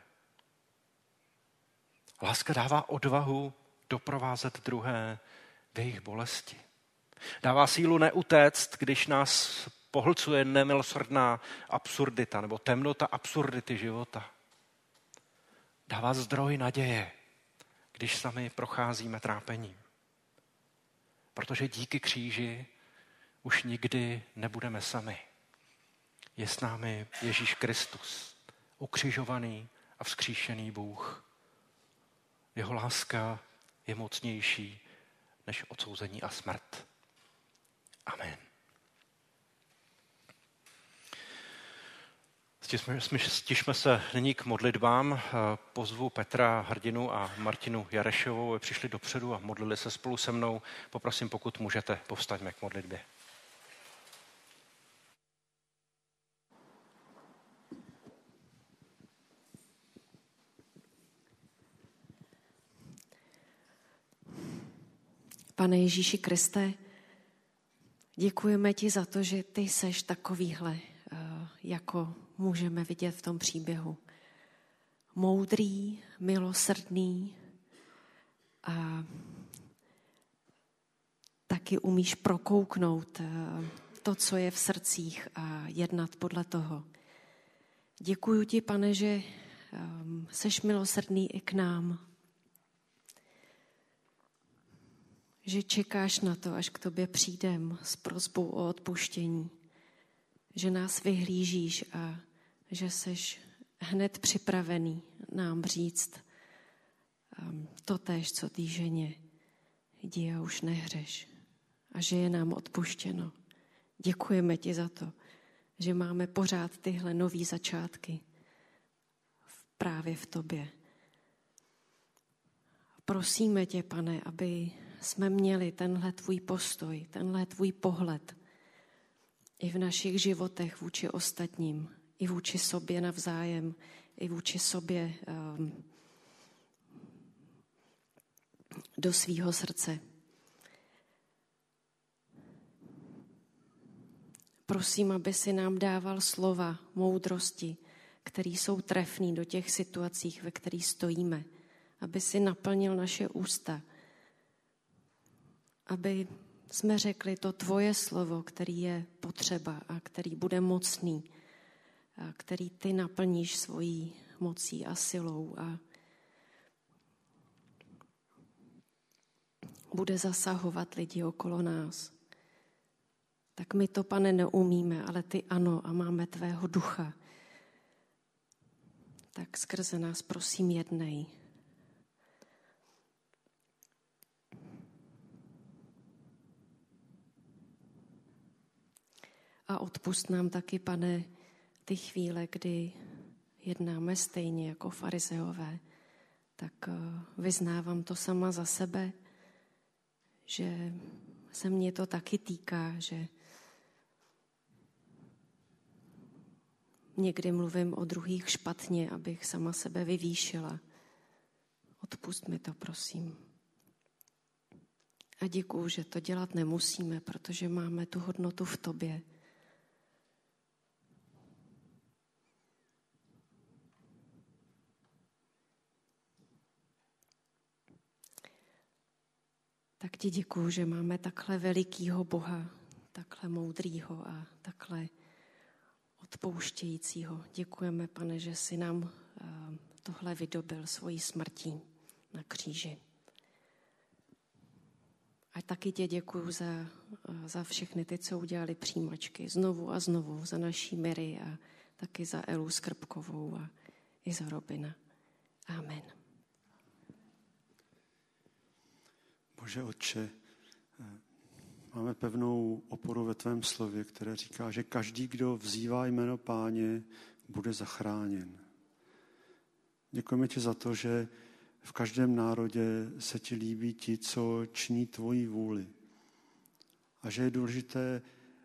Láska dává odvahu doprovázet druhé v jejich bolesti. Dává sílu neutéct, když nás pohlcuje nemilosrdná absurdita nebo temnota absurdity života. Dává zdroj naděje, když sami procházíme trápením. Protože díky kříži už nikdy nebudeme sami. Je s námi Ježíš Kristus, ukřižovaný a vzkříšený Bůh. Jeho láska je mocnější než odsouzení a smrt. Amen. Stišme se nyní k modlitbám. Pozvu Petra Hrdinu a Martinu Jarešovou, aby přišli dopředu a modlili se spolu se mnou. Poprosím, pokud můžete, povstaňme k modlitbě. Pane Ježíši Kriste, děkujeme ti za to, že ty seš takovýhle, jako můžeme vidět v tom příběhu. Moudrý, milosrdný a taky umíš prokouknout to, co je v srdcích a jednat podle toho. Děkuju ti, Pane, že seš milosrdný i k nám. Že čekáš na to, až k tobě přijdem s prosbou o odpuštění. Že nás vyhlížíš a že seš hned připravený nám říct totéž, co té ženě. Jdi a už nehřeš. A že je nám odpuštěno. Děkujeme ti za to, že máme pořád tyhle nový začátky právě v tobě. Prosíme tě, Pane, aby jsme měli tenhle tvůj postoj, tenhle tvůj pohled i v našich životech vůči ostatním, i vůči sobě navzájem, i vůči sobě um, do svýho srdce. Prosím, aby si nám dával slova moudrosti, které jsou trefný do těch situacích, ve kterých stojíme. Aby si naplnil naše ústa. Aby jsme řekli to tvoje slovo, který je potřeba a který bude mocný, a který ty naplníš svojí mocí a silou a bude zasahovat lidi okolo nás. Tak my to, Pane, neumíme, ale ty ano a máme tvého ducha. Tak skrze nás prosím jednej. A odpusť nám taky, Pane, ty chvíle, kdy jednáme stejně jako farizeové, tak vyznávám to sama za sebe, že se mě to taky týká, že někdy mluvím o druhých špatně, abych sama sebe vyvýšila. Odpusť mi to, prosím. A děkuju, že to dělat nemusíme, protože máme tu hodnotu v tobě. Tak ti děkuju, že máme takhle velikýho Boha, takhle moudrýho a takhle odpouštějícího. Děkujeme, Pane, že jsi nám tohle vydobil svojí smrtí na kříži. A taky tě děkuju za, za všechny ty, co udělali přijímačky znovu a znovu, za naší Mary a taky za Elu Skrbkovou a i za Robina. Amen. Bože Otče, máme pevnou oporu ve tvém slově, které říká, že každý, kdo vzývá jméno Páně, bude zachráněn. Děkujeme ti za to, že v každém národě se ti líbí ti, co činí tvoji vůli. A že je důležité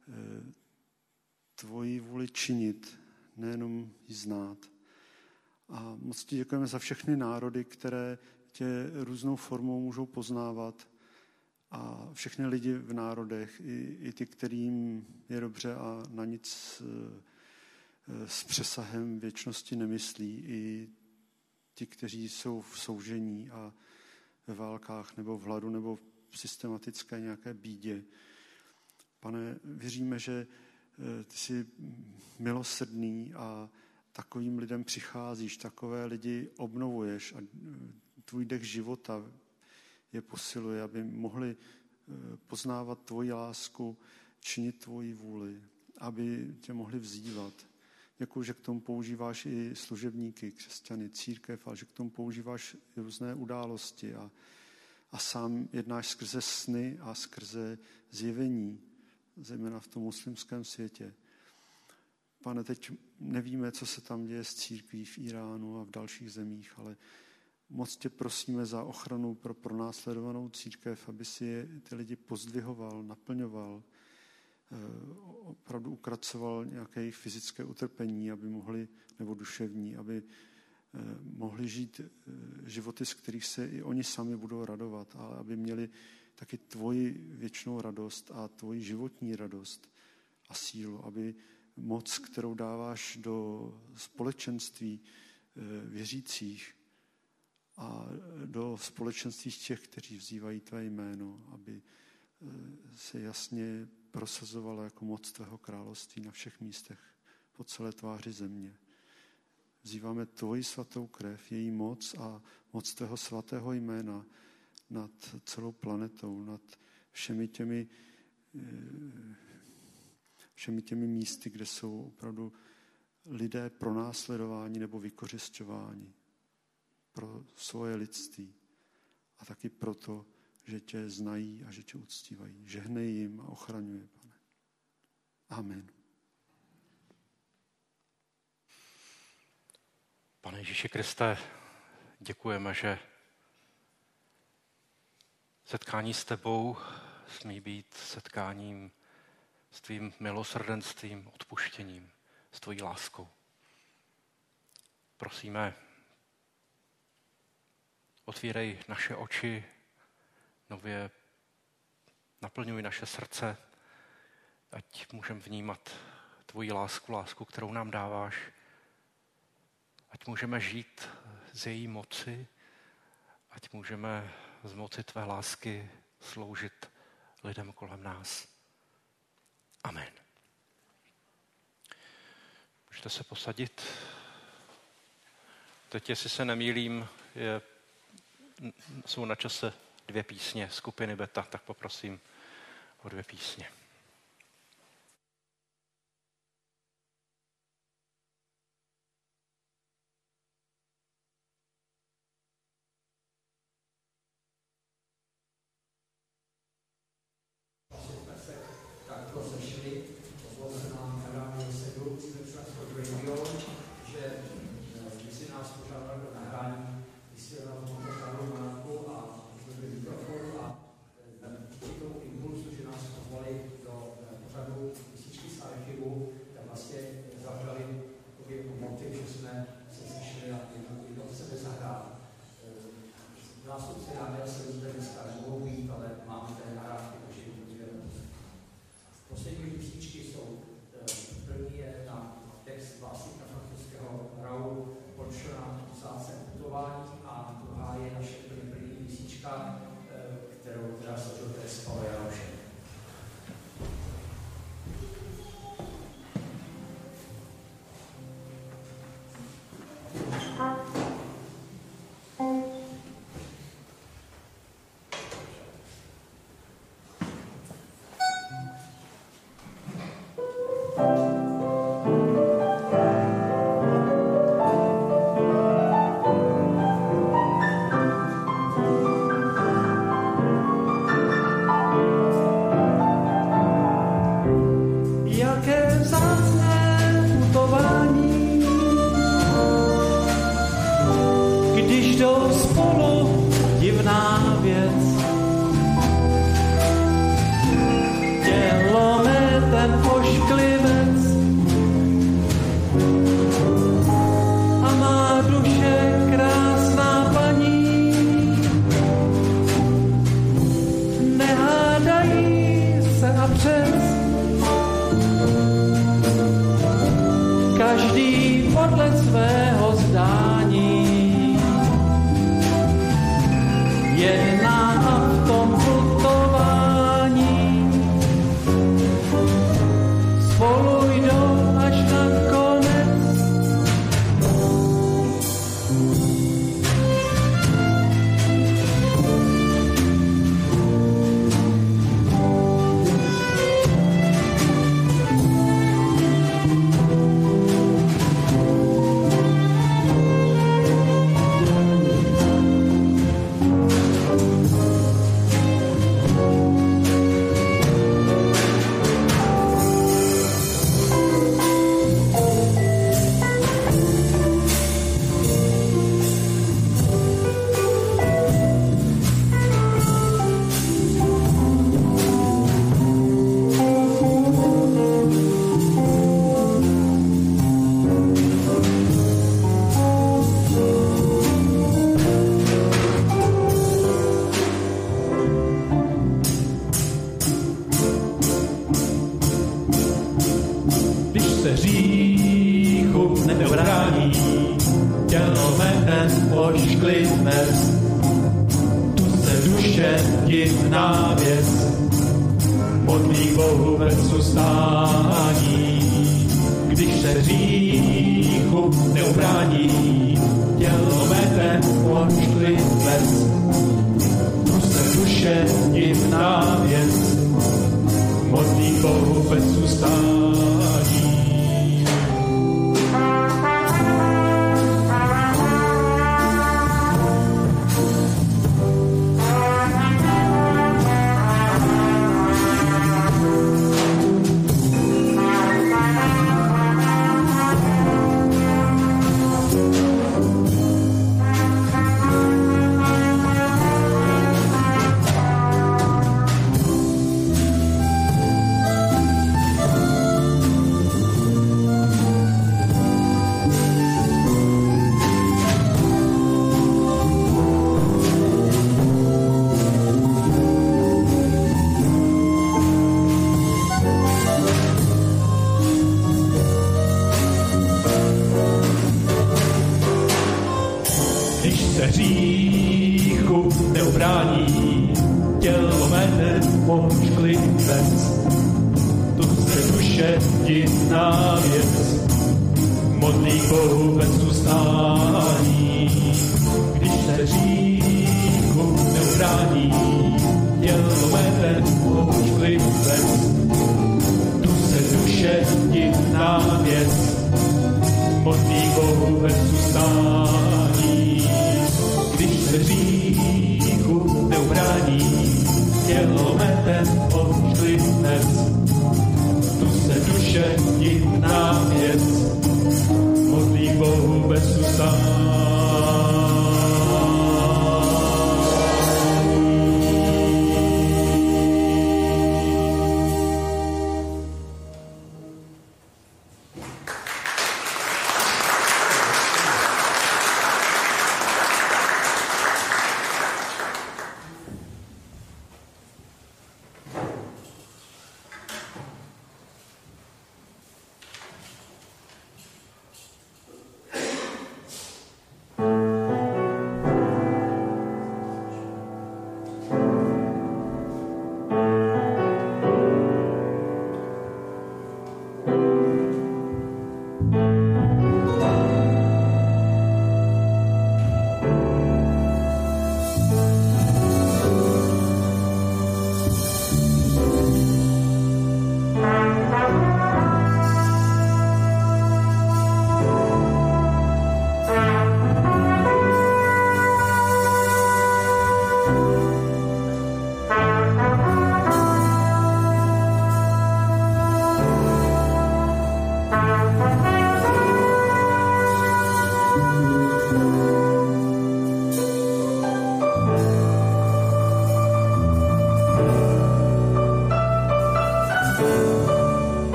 tvoji vůli činit, nejenom ji znát. A moc ti děkujeme za všechny národy, které tě různou formou můžou poznávat a všechny lidi v národech, i, i ty, kterým je dobře a na nic s přesahem věčnosti nemyslí, i ti, kteří jsou v soužení a ve válkách nebo v hladu nebo v systematické nějaké bídě. Pane, věříme, že ty jsi milosrdný a takovým lidem přicházíš, takové lidi obnovuješ a tvůj dech života je posiluje, aby mohli poznávat tvoji lásku, činit tvoji vůli, aby tě mohli vzývat. Děkuji, že k tomu používáš i služebníky, křesťany, církev, ale že k tomu používáš i různé události a, a sám jednáš skrze sny a skrze zjevení, zejména v tom muslimském světě. Pane, teď nevíme, co se tam děje s církví v Iránu a v dalších zemích, ale moc tě prosíme za ochranu pro pronásledovanou církev, aby si je, ty lidi pozdvihoval, naplňoval, opravdu ukracoval nějaké jejich fyzické utrpení, aby mohli, nebo duševní, aby mohli žít životy, z kterých se i oni sami budou radovat, ale aby měli taky tvoji věčnou radost a tvoji životní radost a sílu, aby moc, kterou dáváš do společenství věřících a do společenství těch, kteří vzývají tvé jméno, aby se jasně prosazovala jako moc tvého království na všech místech po celé tváři země. Vzýváme tvoji svatou krev, její moc a moc tvého svatého jména nad celou planetou, nad všemi těmi všemi těmi místy, kde jsou opravdu lidé pronásledováni nebo vykořisťováni pro svoje lidství a taky proto, že tě znají a že tě uctívají. Žehnej jim a ochraňuje, Pane. Amen. Pane Ježíši Kriste, děkujeme, že setkání s tebou smí být setkáním s tvým milosrdenstvím, odpuštěním, s tvojí láskou. Prosíme, otvírej naše oči, nově naplňuj naše srdce, ať můžeme vnímat tvoji lásku, lásku, kterou nám dáváš, ať můžeme žít z její moci, ať můžeme z moci tvé lásky sloužit lidem kolem nás. Amen. Můžete se posadit. Teď, jestli se nemýlím, je, jsou na čase dvě písně skupiny Beta, tak poprosím o dvě písně. tělo mé ošklivec, tu se duše divná věc, modlí Bohu bez ustání, když se říchu neubrání, tělo mé ošklivec, tu se duše divná věc, modlí Bohu bez ustání, když se říchu neubrání, tělo mé ten ošklivec, tu se duše divná věc, modlí Bohu bez ustání.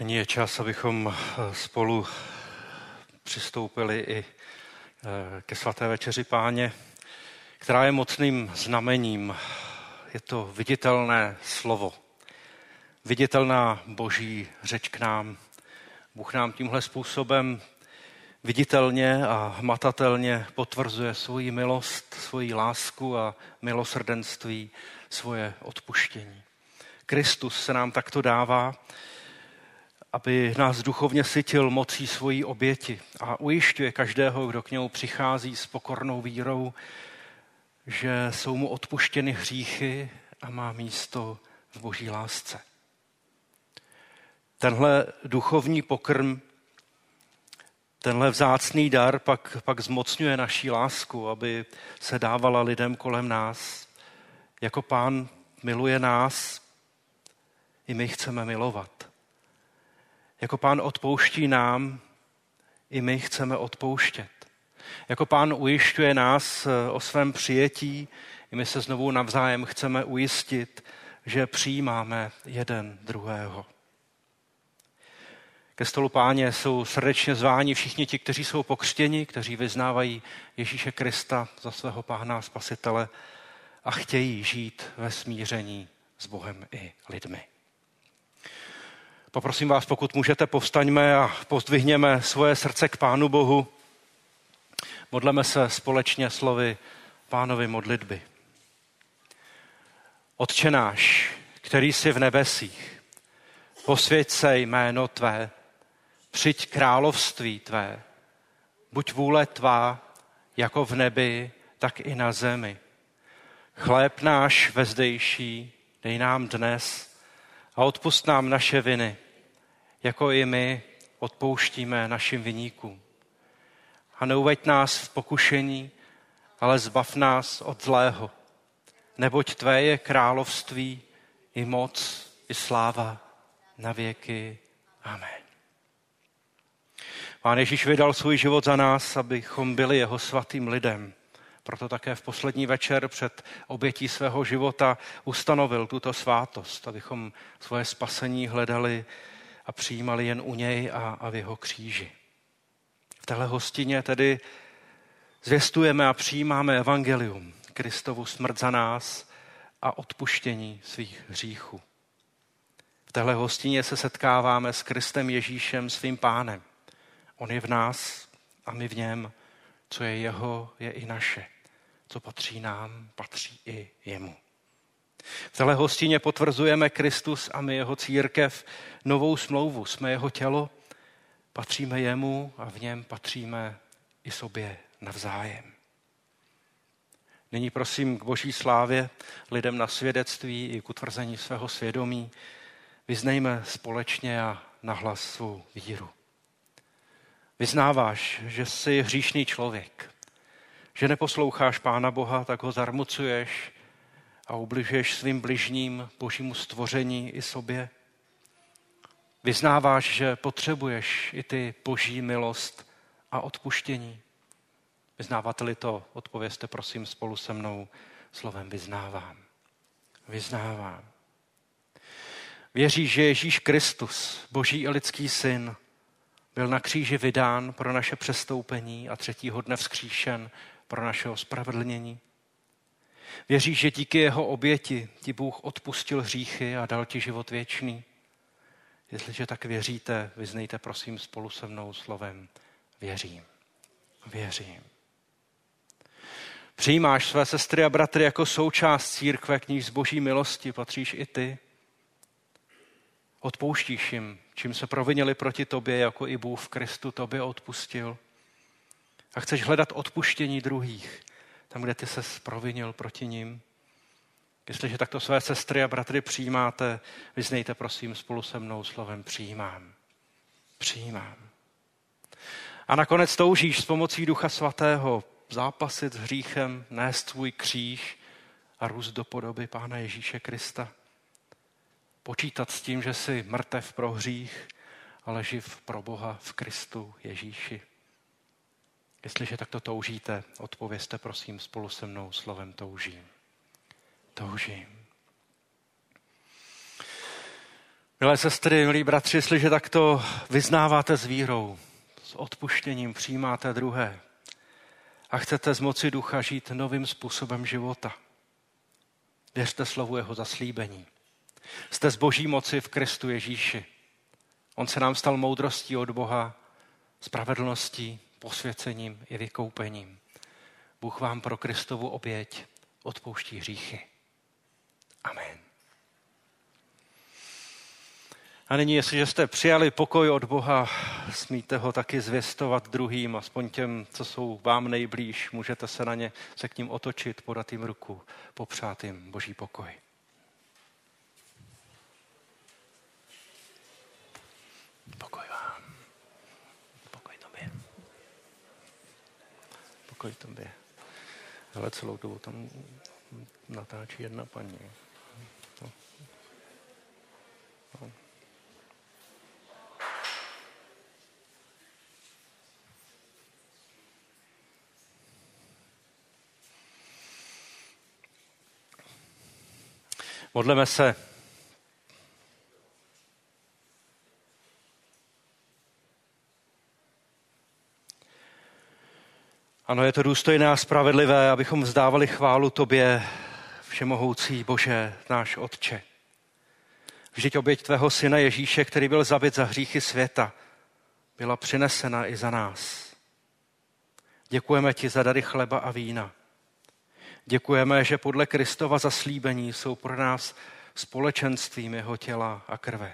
Nyní je čas, abychom spolu přistoupili i ke svaté večeři Páně, která je mocným znamením. Je to viditelné slovo, viditelná boží řeč k nám. Bůh nám tímhle způsobem viditelně a hmatatelně potvrzuje svoji milost, svoji lásku a milosrdenství, svoje odpuštění. Kristus se nám takto dává, aby nás duchovně sytil mocí svojí oběti a ujišťuje každého, kdo k němu přichází s pokornou vírou, že jsou mu odpuštěny hříchy a má místo v boží lásce. Tenhle duchovní pokrm, tenhle vzácný dar pak, pak zmocňuje naší lásku, aby se dávala lidem kolem nás. Jako Pán miluje nás, i my chceme milovat. Jako Pán odpouští nám, i my chceme odpouštět. Jako Pán ujišťuje nás o svém přijetí, i my se znovu navzájem chceme ujistit, že přijímáme jeden druhého. Ke stolu Páně jsou srdečně zváni všichni ti, kteří jsou pokřtěni, kteří vyznávají Ježíše Krista za svého Pána a Spasitele a chtějí žít ve smíření s Bohem i lidmi. Poprosím vás, pokud můžete, povstaňme a pozdvihněme svoje srdce k Pánu Bohu. Modleme se společně slovy Pánovy modlitby. Otče náš, který jsi v nebesích, posvěť se jméno tvé, přijď království tvé, buď vůle tvá, jako v nebi, tak i na zemi. Chléb náš vezdejší dej nám dnes a odpusť nám naše viny, jako i my odpouštíme našim viníkům. A neuveď nás v pokušení, ale zbav nás od zlého, neboť tvé je království i moc, i sláva na věky. Amen. Pán Ježíš vydal svůj život za nás, abychom byli jeho svatým lidem. Proto také v poslední večer před obětí svého života ustanovil tuto svátost, abychom svoje spasení hledali a přijímali jen u něj a, a v jeho kříži. V téhle hostině tedy zvěstujeme a přijímáme evangelium, Kristovu smrt za nás a odpuštění svých hříchů. V téhle hostině se setkáváme s Kristem Ježíšem, svým Pánem. On je v nás a my v něm. Co je jeho, je i naše. Co patří nám, patří i jemu. V téhle hostině potvrzujeme Kristus a my jeho církev, novou smlouvu. Jsme jeho tělo, patříme jemu a v něm patříme i sobě navzájem. Nyní prosím k boží slávě, lidem na svědectví i k utvrzení svého svědomí, vyznejme společně a nahlas svou víru. Vyznáváš, že jsi hříšný člověk, že neposloucháš Pána Boha, tak ho zarmucuješ a ubližuješ svým bližním, božímu stvoření i sobě. Vyznáváš, že potřebuješ i ty boží milost a odpuštění. Vyznáváte-li to, odpovězte prosím spolu se mnou slovem vyznávám. Vyznávám. Věříš, že Ježíš Kristus, boží i lidský syn, byl na kříži vydán pro naše přestoupení a třetího dne vzkříšen pro naše ospravedlnění. Věříš, že díky jeho oběti ti Bůh odpustil hříchy a dal ti život věčný? Jestliže tak věříte, vyznejte prosím spolu se mnou slovem věřím. Věřím. Přijímáš své sestry a bratry jako součást církve, k níž z boží milosti patříš i ty? Odpouštíš jim, čím se provinili proti tobě, jako i Bůh v Kristu tobě odpustil. A chceš hledat odpuštění druhých, tam, kde ty ses provinil proti nim. Jestliže takto své sestry a bratry přijímáte, vyznejte prosím spolu se mnou slovem přijímám. Přijímám. A nakonec toužíš s pomocí Ducha Svatého zápasit s hříchem, nést svůj kříž a růst do podoby Pána Ježíše Krista. Počítat s tím, že jsi mrtev pro hřích, ale živ pro Boha v Kristu Ježíši. Jestliže takto toužíte, odpovězte prosím spolu se mnou slovem toužím. Toužím. Milé sestry, milí bratři, jestliže takto vyznáváte s vírou, s odpuštěním přijímáte druhé a chcete z moci ducha žít novým způsobem života, věřte slovu jeho zaslíbení. Jste z boží moci v Kristu Ježíši. On se nám stal moudrostí od Boha, spravedlností, posvěcením i vykoupením. Bůh vám pro Kristovu oběť odpouští hříchy. Amen. A nyní, jestliže jste přijali pokoj od Boha, smíte ho taky zvěstovat druhým, aspoň těm, co jsou vám nejblíž. Můžete se na ně, se k ním otočit, podat jim ruku, popřát jim boží pokoj. Pokoj vám. Pokoj tobě. Pokoj tobě. Hele, celou dobu tam natáčí jedna paní. No. No. Modleme se. Ano, je to důstojné a spravedlivé, abychom vzdávali chválu tobě, všemohoucí Bože, náš Otče. Vždyť oběť tvého syna Ježíše, který byl zabit za hříchy světa, byla přinesena i za nás. Děkujeme ti za dary chleba a vína. Děkujeme, že podle Kristova zaslíbení jsou pro nás společenstvím jeho těla a krve.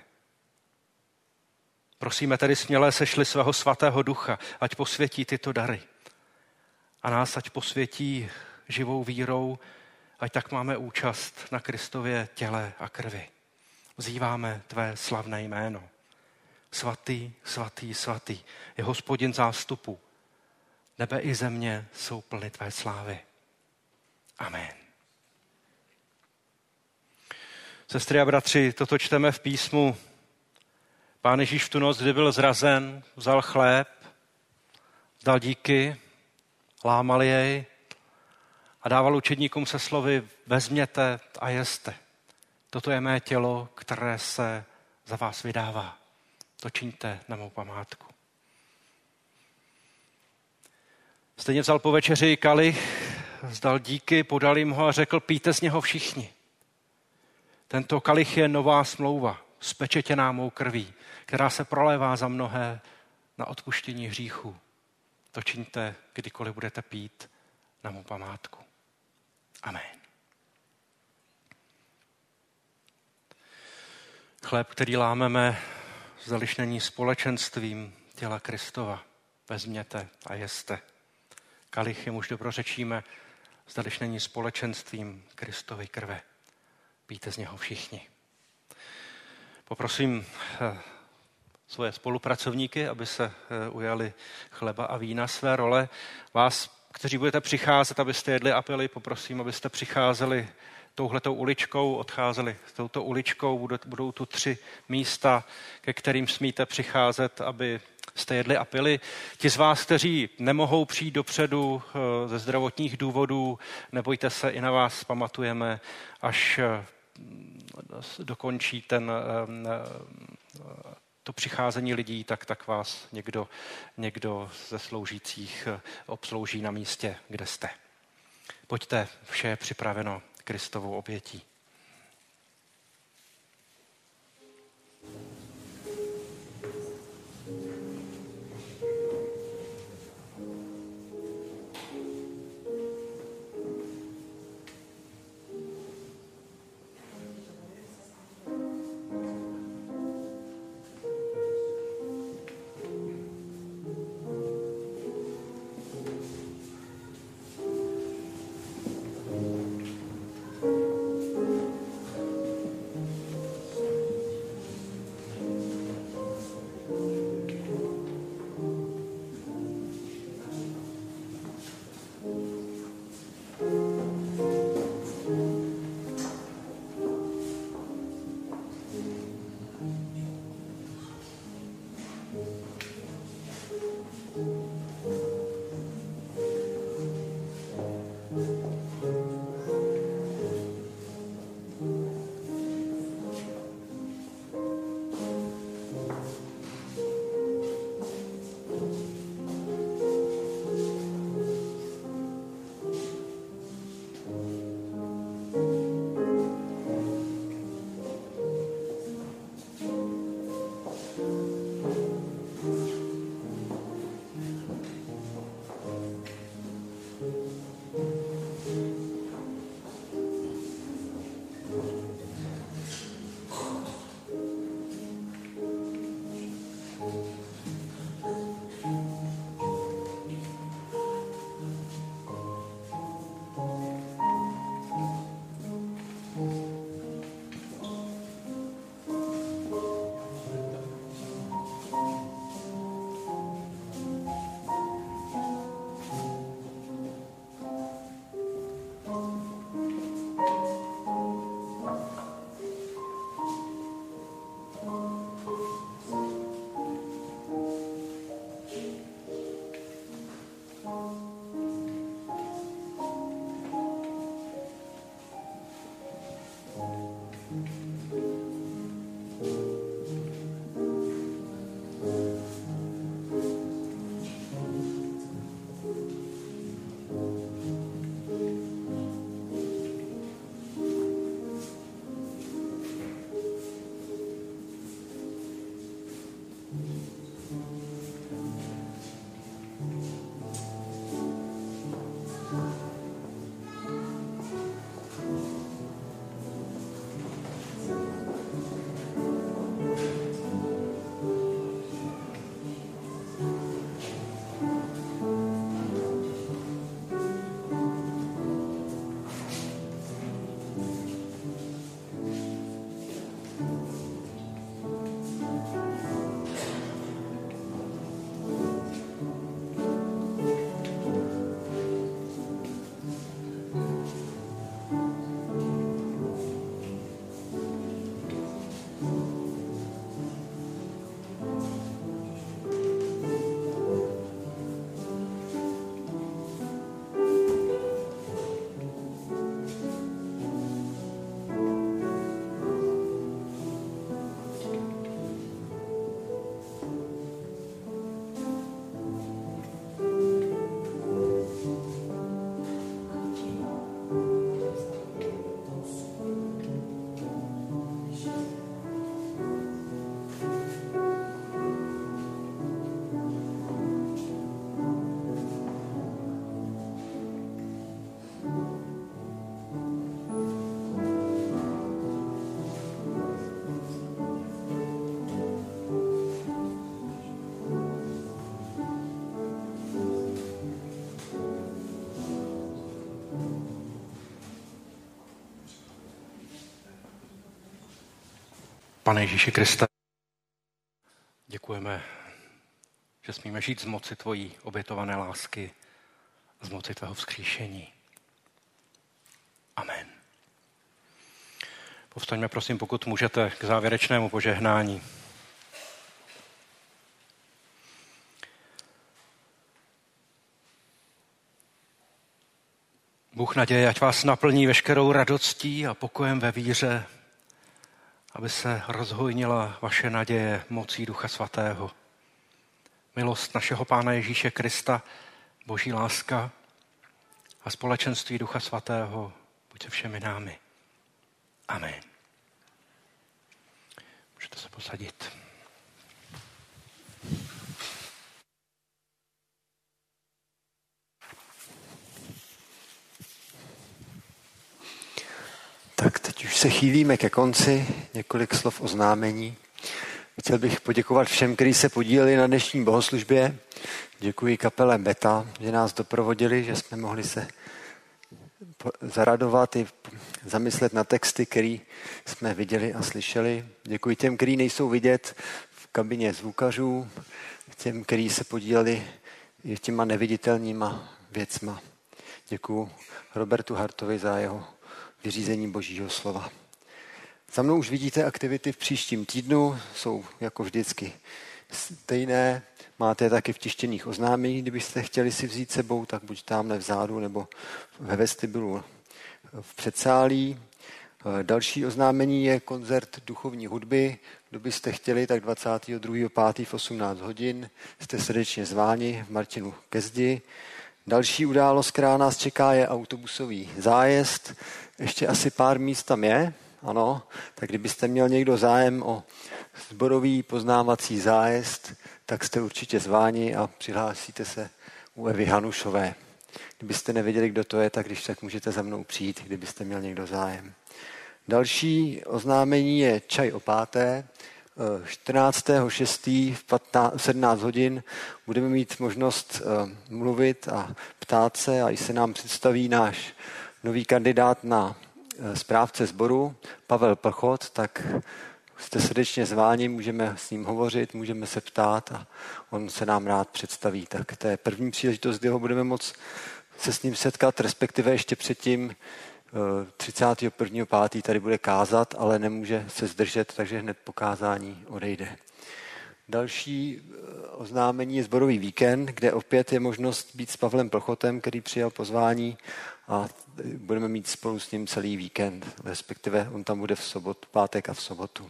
Prosíme tedy směle sešli svého svatého ducha, ať posvětí tyto dary. A nás ať posvětí živou vírou, ať tak máme účast na Kristově těle a krvi. Vzýváme tvé slavné jméno. Svatý, svatý, svatý je Hospodin zástupu. Nebe i země jsou plny tvé slávy. Amen. Sestry a bratři, toto čteme v písmu. Pán Ježíš v tu noc, kdy byl zrazen, vzal chléb, dal díky, lámal jej a dával učedníkům se slovy: vezměte a jeste. Toto je mé tělo, které se za vás vydává. To čiňte na mou památku. Stejně vzal po večeři kalich, vzdal díky, podal jim ho a řekl: pijte z něho všichni. Tento kalich je nová smlouva, spečetěná mou krví, která se prolévá za mnohé na odpuštění hříchů. To čiňte, kdykoliv budete pít, na mou památku. Amen. Chléb, který lámeme, zdališ není společenstvím těla Kristova. Vezměte a jeste. Kalich, jemuž dobrořečíme, zdališ není společenstvím Kristovy krve. Pijte z něho všichni. Poprosím svoje spolupracovníky, aby se ujali chleba a vína své role. Vás, kteří budete přicházet, abyste jedli a pili, poprosím, abyste přicházeli touhletou uličkou, odcházeli touto uličkou. Budou, budou tu tři místa, ke kterým smíte přicházet, aby jste jedli a pili. Ti z vás, kteří nemohou přijít dopředu ze zdravotních důvodů, nebojte se, i na vás pamatujeme, až dokončí ten, to přicházení lidí, tak, tak vás někdo, někdo ze sloužících obslouží na místě, kde jste. Pojďte, vše je připraveno Kristovou obětí. Pane Ježíši Kriste, děkujeme, že smíme žít z moci tvojí obětované lásky, z moci tvého vzkříšení. Amen. Povstaňme prosím, pokud můžete, k závěrečnému požehnání. Bůh naděje, ať vás naplní veškerou radostí a pokojem ve víře, aby se rozhojnila vaše naděje mocí Ducha Svatého. Milost našeho Pána Ježíše Krista, Boží láska a společenství Ducha Svatého buď se všemi námi. Amen. Můžete se posadit. Tak teď už se chýlíme ke konci, několik slov oznámení. Chtěl bych poděkovat všem, kteří se podíleli na dnešní bohoslužbě. Děkuji kapele Beta, že nás doprovodili, že jsme mohli se zaradovat i zamyslet na texty, které jsme viděli a slyšeli. Děkuji těm, kteří nejsou vidět v kabině zvukařů, těm, kteří se podíleli i těma neviditelnýma věcma. Děkuji Robertu Hartovi za jeho vyřízení Božího slova. Za mnou už vidíte aktivity v příštím týdnu, jsou jako vždycky stejné. Máte je taky v tištěných oznámení, kdybyste chtěli si vzít sebou, tak buď tamhle vzadu nebo ve vestibulu v předsálí. Další oznámení je koncert duchovní hudby. Kdo byste chtěli, tak dvacátého druhého pátého v osmnáct hodin jste srdečně zváni v Martinu ke zdi. Další událost, která nás čeká, je autobusový zájezd. Ještě asi pár míst tam je, ano. Tak kdybyste měl někdo zájem o sborový poznávací zájezd, tak jste určitě zváni a přihlásíte se u Evy Hanušové. Kdybyste nevěděli, kdo to je, tak když tak můžete za mnou přijít, kdybyste měl někdo zájem. Další oznámení je čaj o páté. čtrnáctého šestého v sedmnáct hodin budeme mít možnost mluvit a ptát se a i se nám představí náš nový kandidát na správce sboru, Pavel Plchot, tak jste srdečně zváni, můžeme s ním hovořit, můžeme se ptát a on se nám rád představí. Tak to je první příležitost, kdy ho budeme moct se s ním setkat, respektive ještě předtím třicátého prvního pátého tady bude kázat, ale nemůže se zdržet, takže hned po kázání odejde. Další oznámení je sborový víkend, kde opět je možnost být s Pavlem Plchotem, který přijal pozvání a budeme mít spolu s ním celý víkend, respektive on tam bude v sobotu, pátek a v sobotu.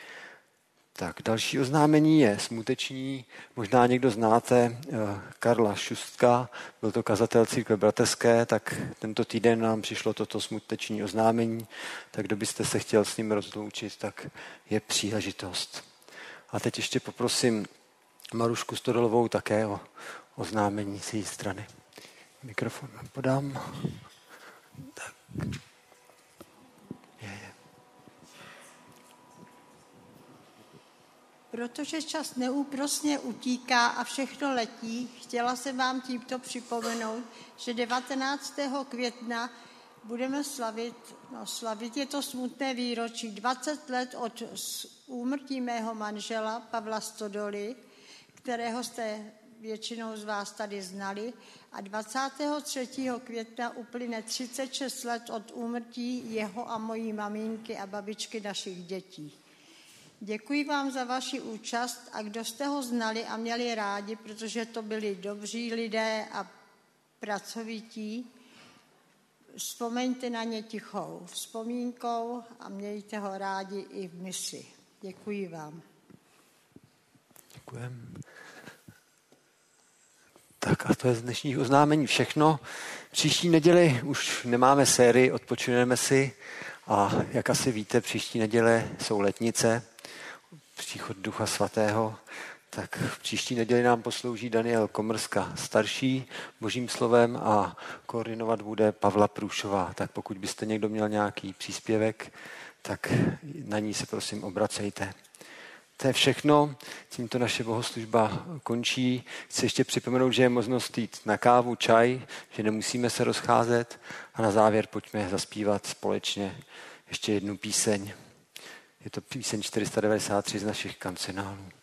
Tak, další oznámení je smuteční. Možná někdo znáte Karla Šustka, byl to kazatel církve bratrské, tak tento týden nám přišlo toto smuteční oznámení, tak kdo byste se chtěl s ním rozloučit, tak je příležitost. A teď ještě poprosím Marušku Stodolovou také o oznámení z její strany. Mikrofon podám. Tak. Je, je. Protože čas neúprosně utíká a všechno letí, chtěla jsem vám tímto připomenout, že devatenáctého května budeme slavit, no slavit je to smutné výročí, dvacet let od úmrtí mého manžela Pavla Stodoly, kterého jste většinou z vás tady znali, a dvacátého třetího května uplyne třicet šest let od úmrtí jeho a mojí maminky a babičky našich dětí. Děkuji vám za vaši účast a kdo jste ho znali a měli rádi, protože to byli dobří lidé a pracovití, vzpomeňte na ně tichou vzpomínkou a mějte ho rádi i v mysli. Děkuji vám. Děkujeme. Tak a to je z dnešních oznámení všechno. Příští neděli už nemáme sérii, odpočineme si a jak asi víte, příští neděle jsou letnice, příchod Ducha Svatého, tak v příští neděli nám poslouží Daniel Komrska starší Božím slovem a koordinovat bude Pavla Průšová. Tak pokud byste někdo měl nějaký příspěvek, tak na ní se prosím obracejte. To je všechno, tímto naše bohoslužba končí. Chci ještě připomenout, že je možnost jít na kávu, čaj, že nemusíme se rozcházet a na závěr pojďme zaspívat společně ještě jednu píseň. Je to píseň čtyři sta devadesát tři z našich kancionálů.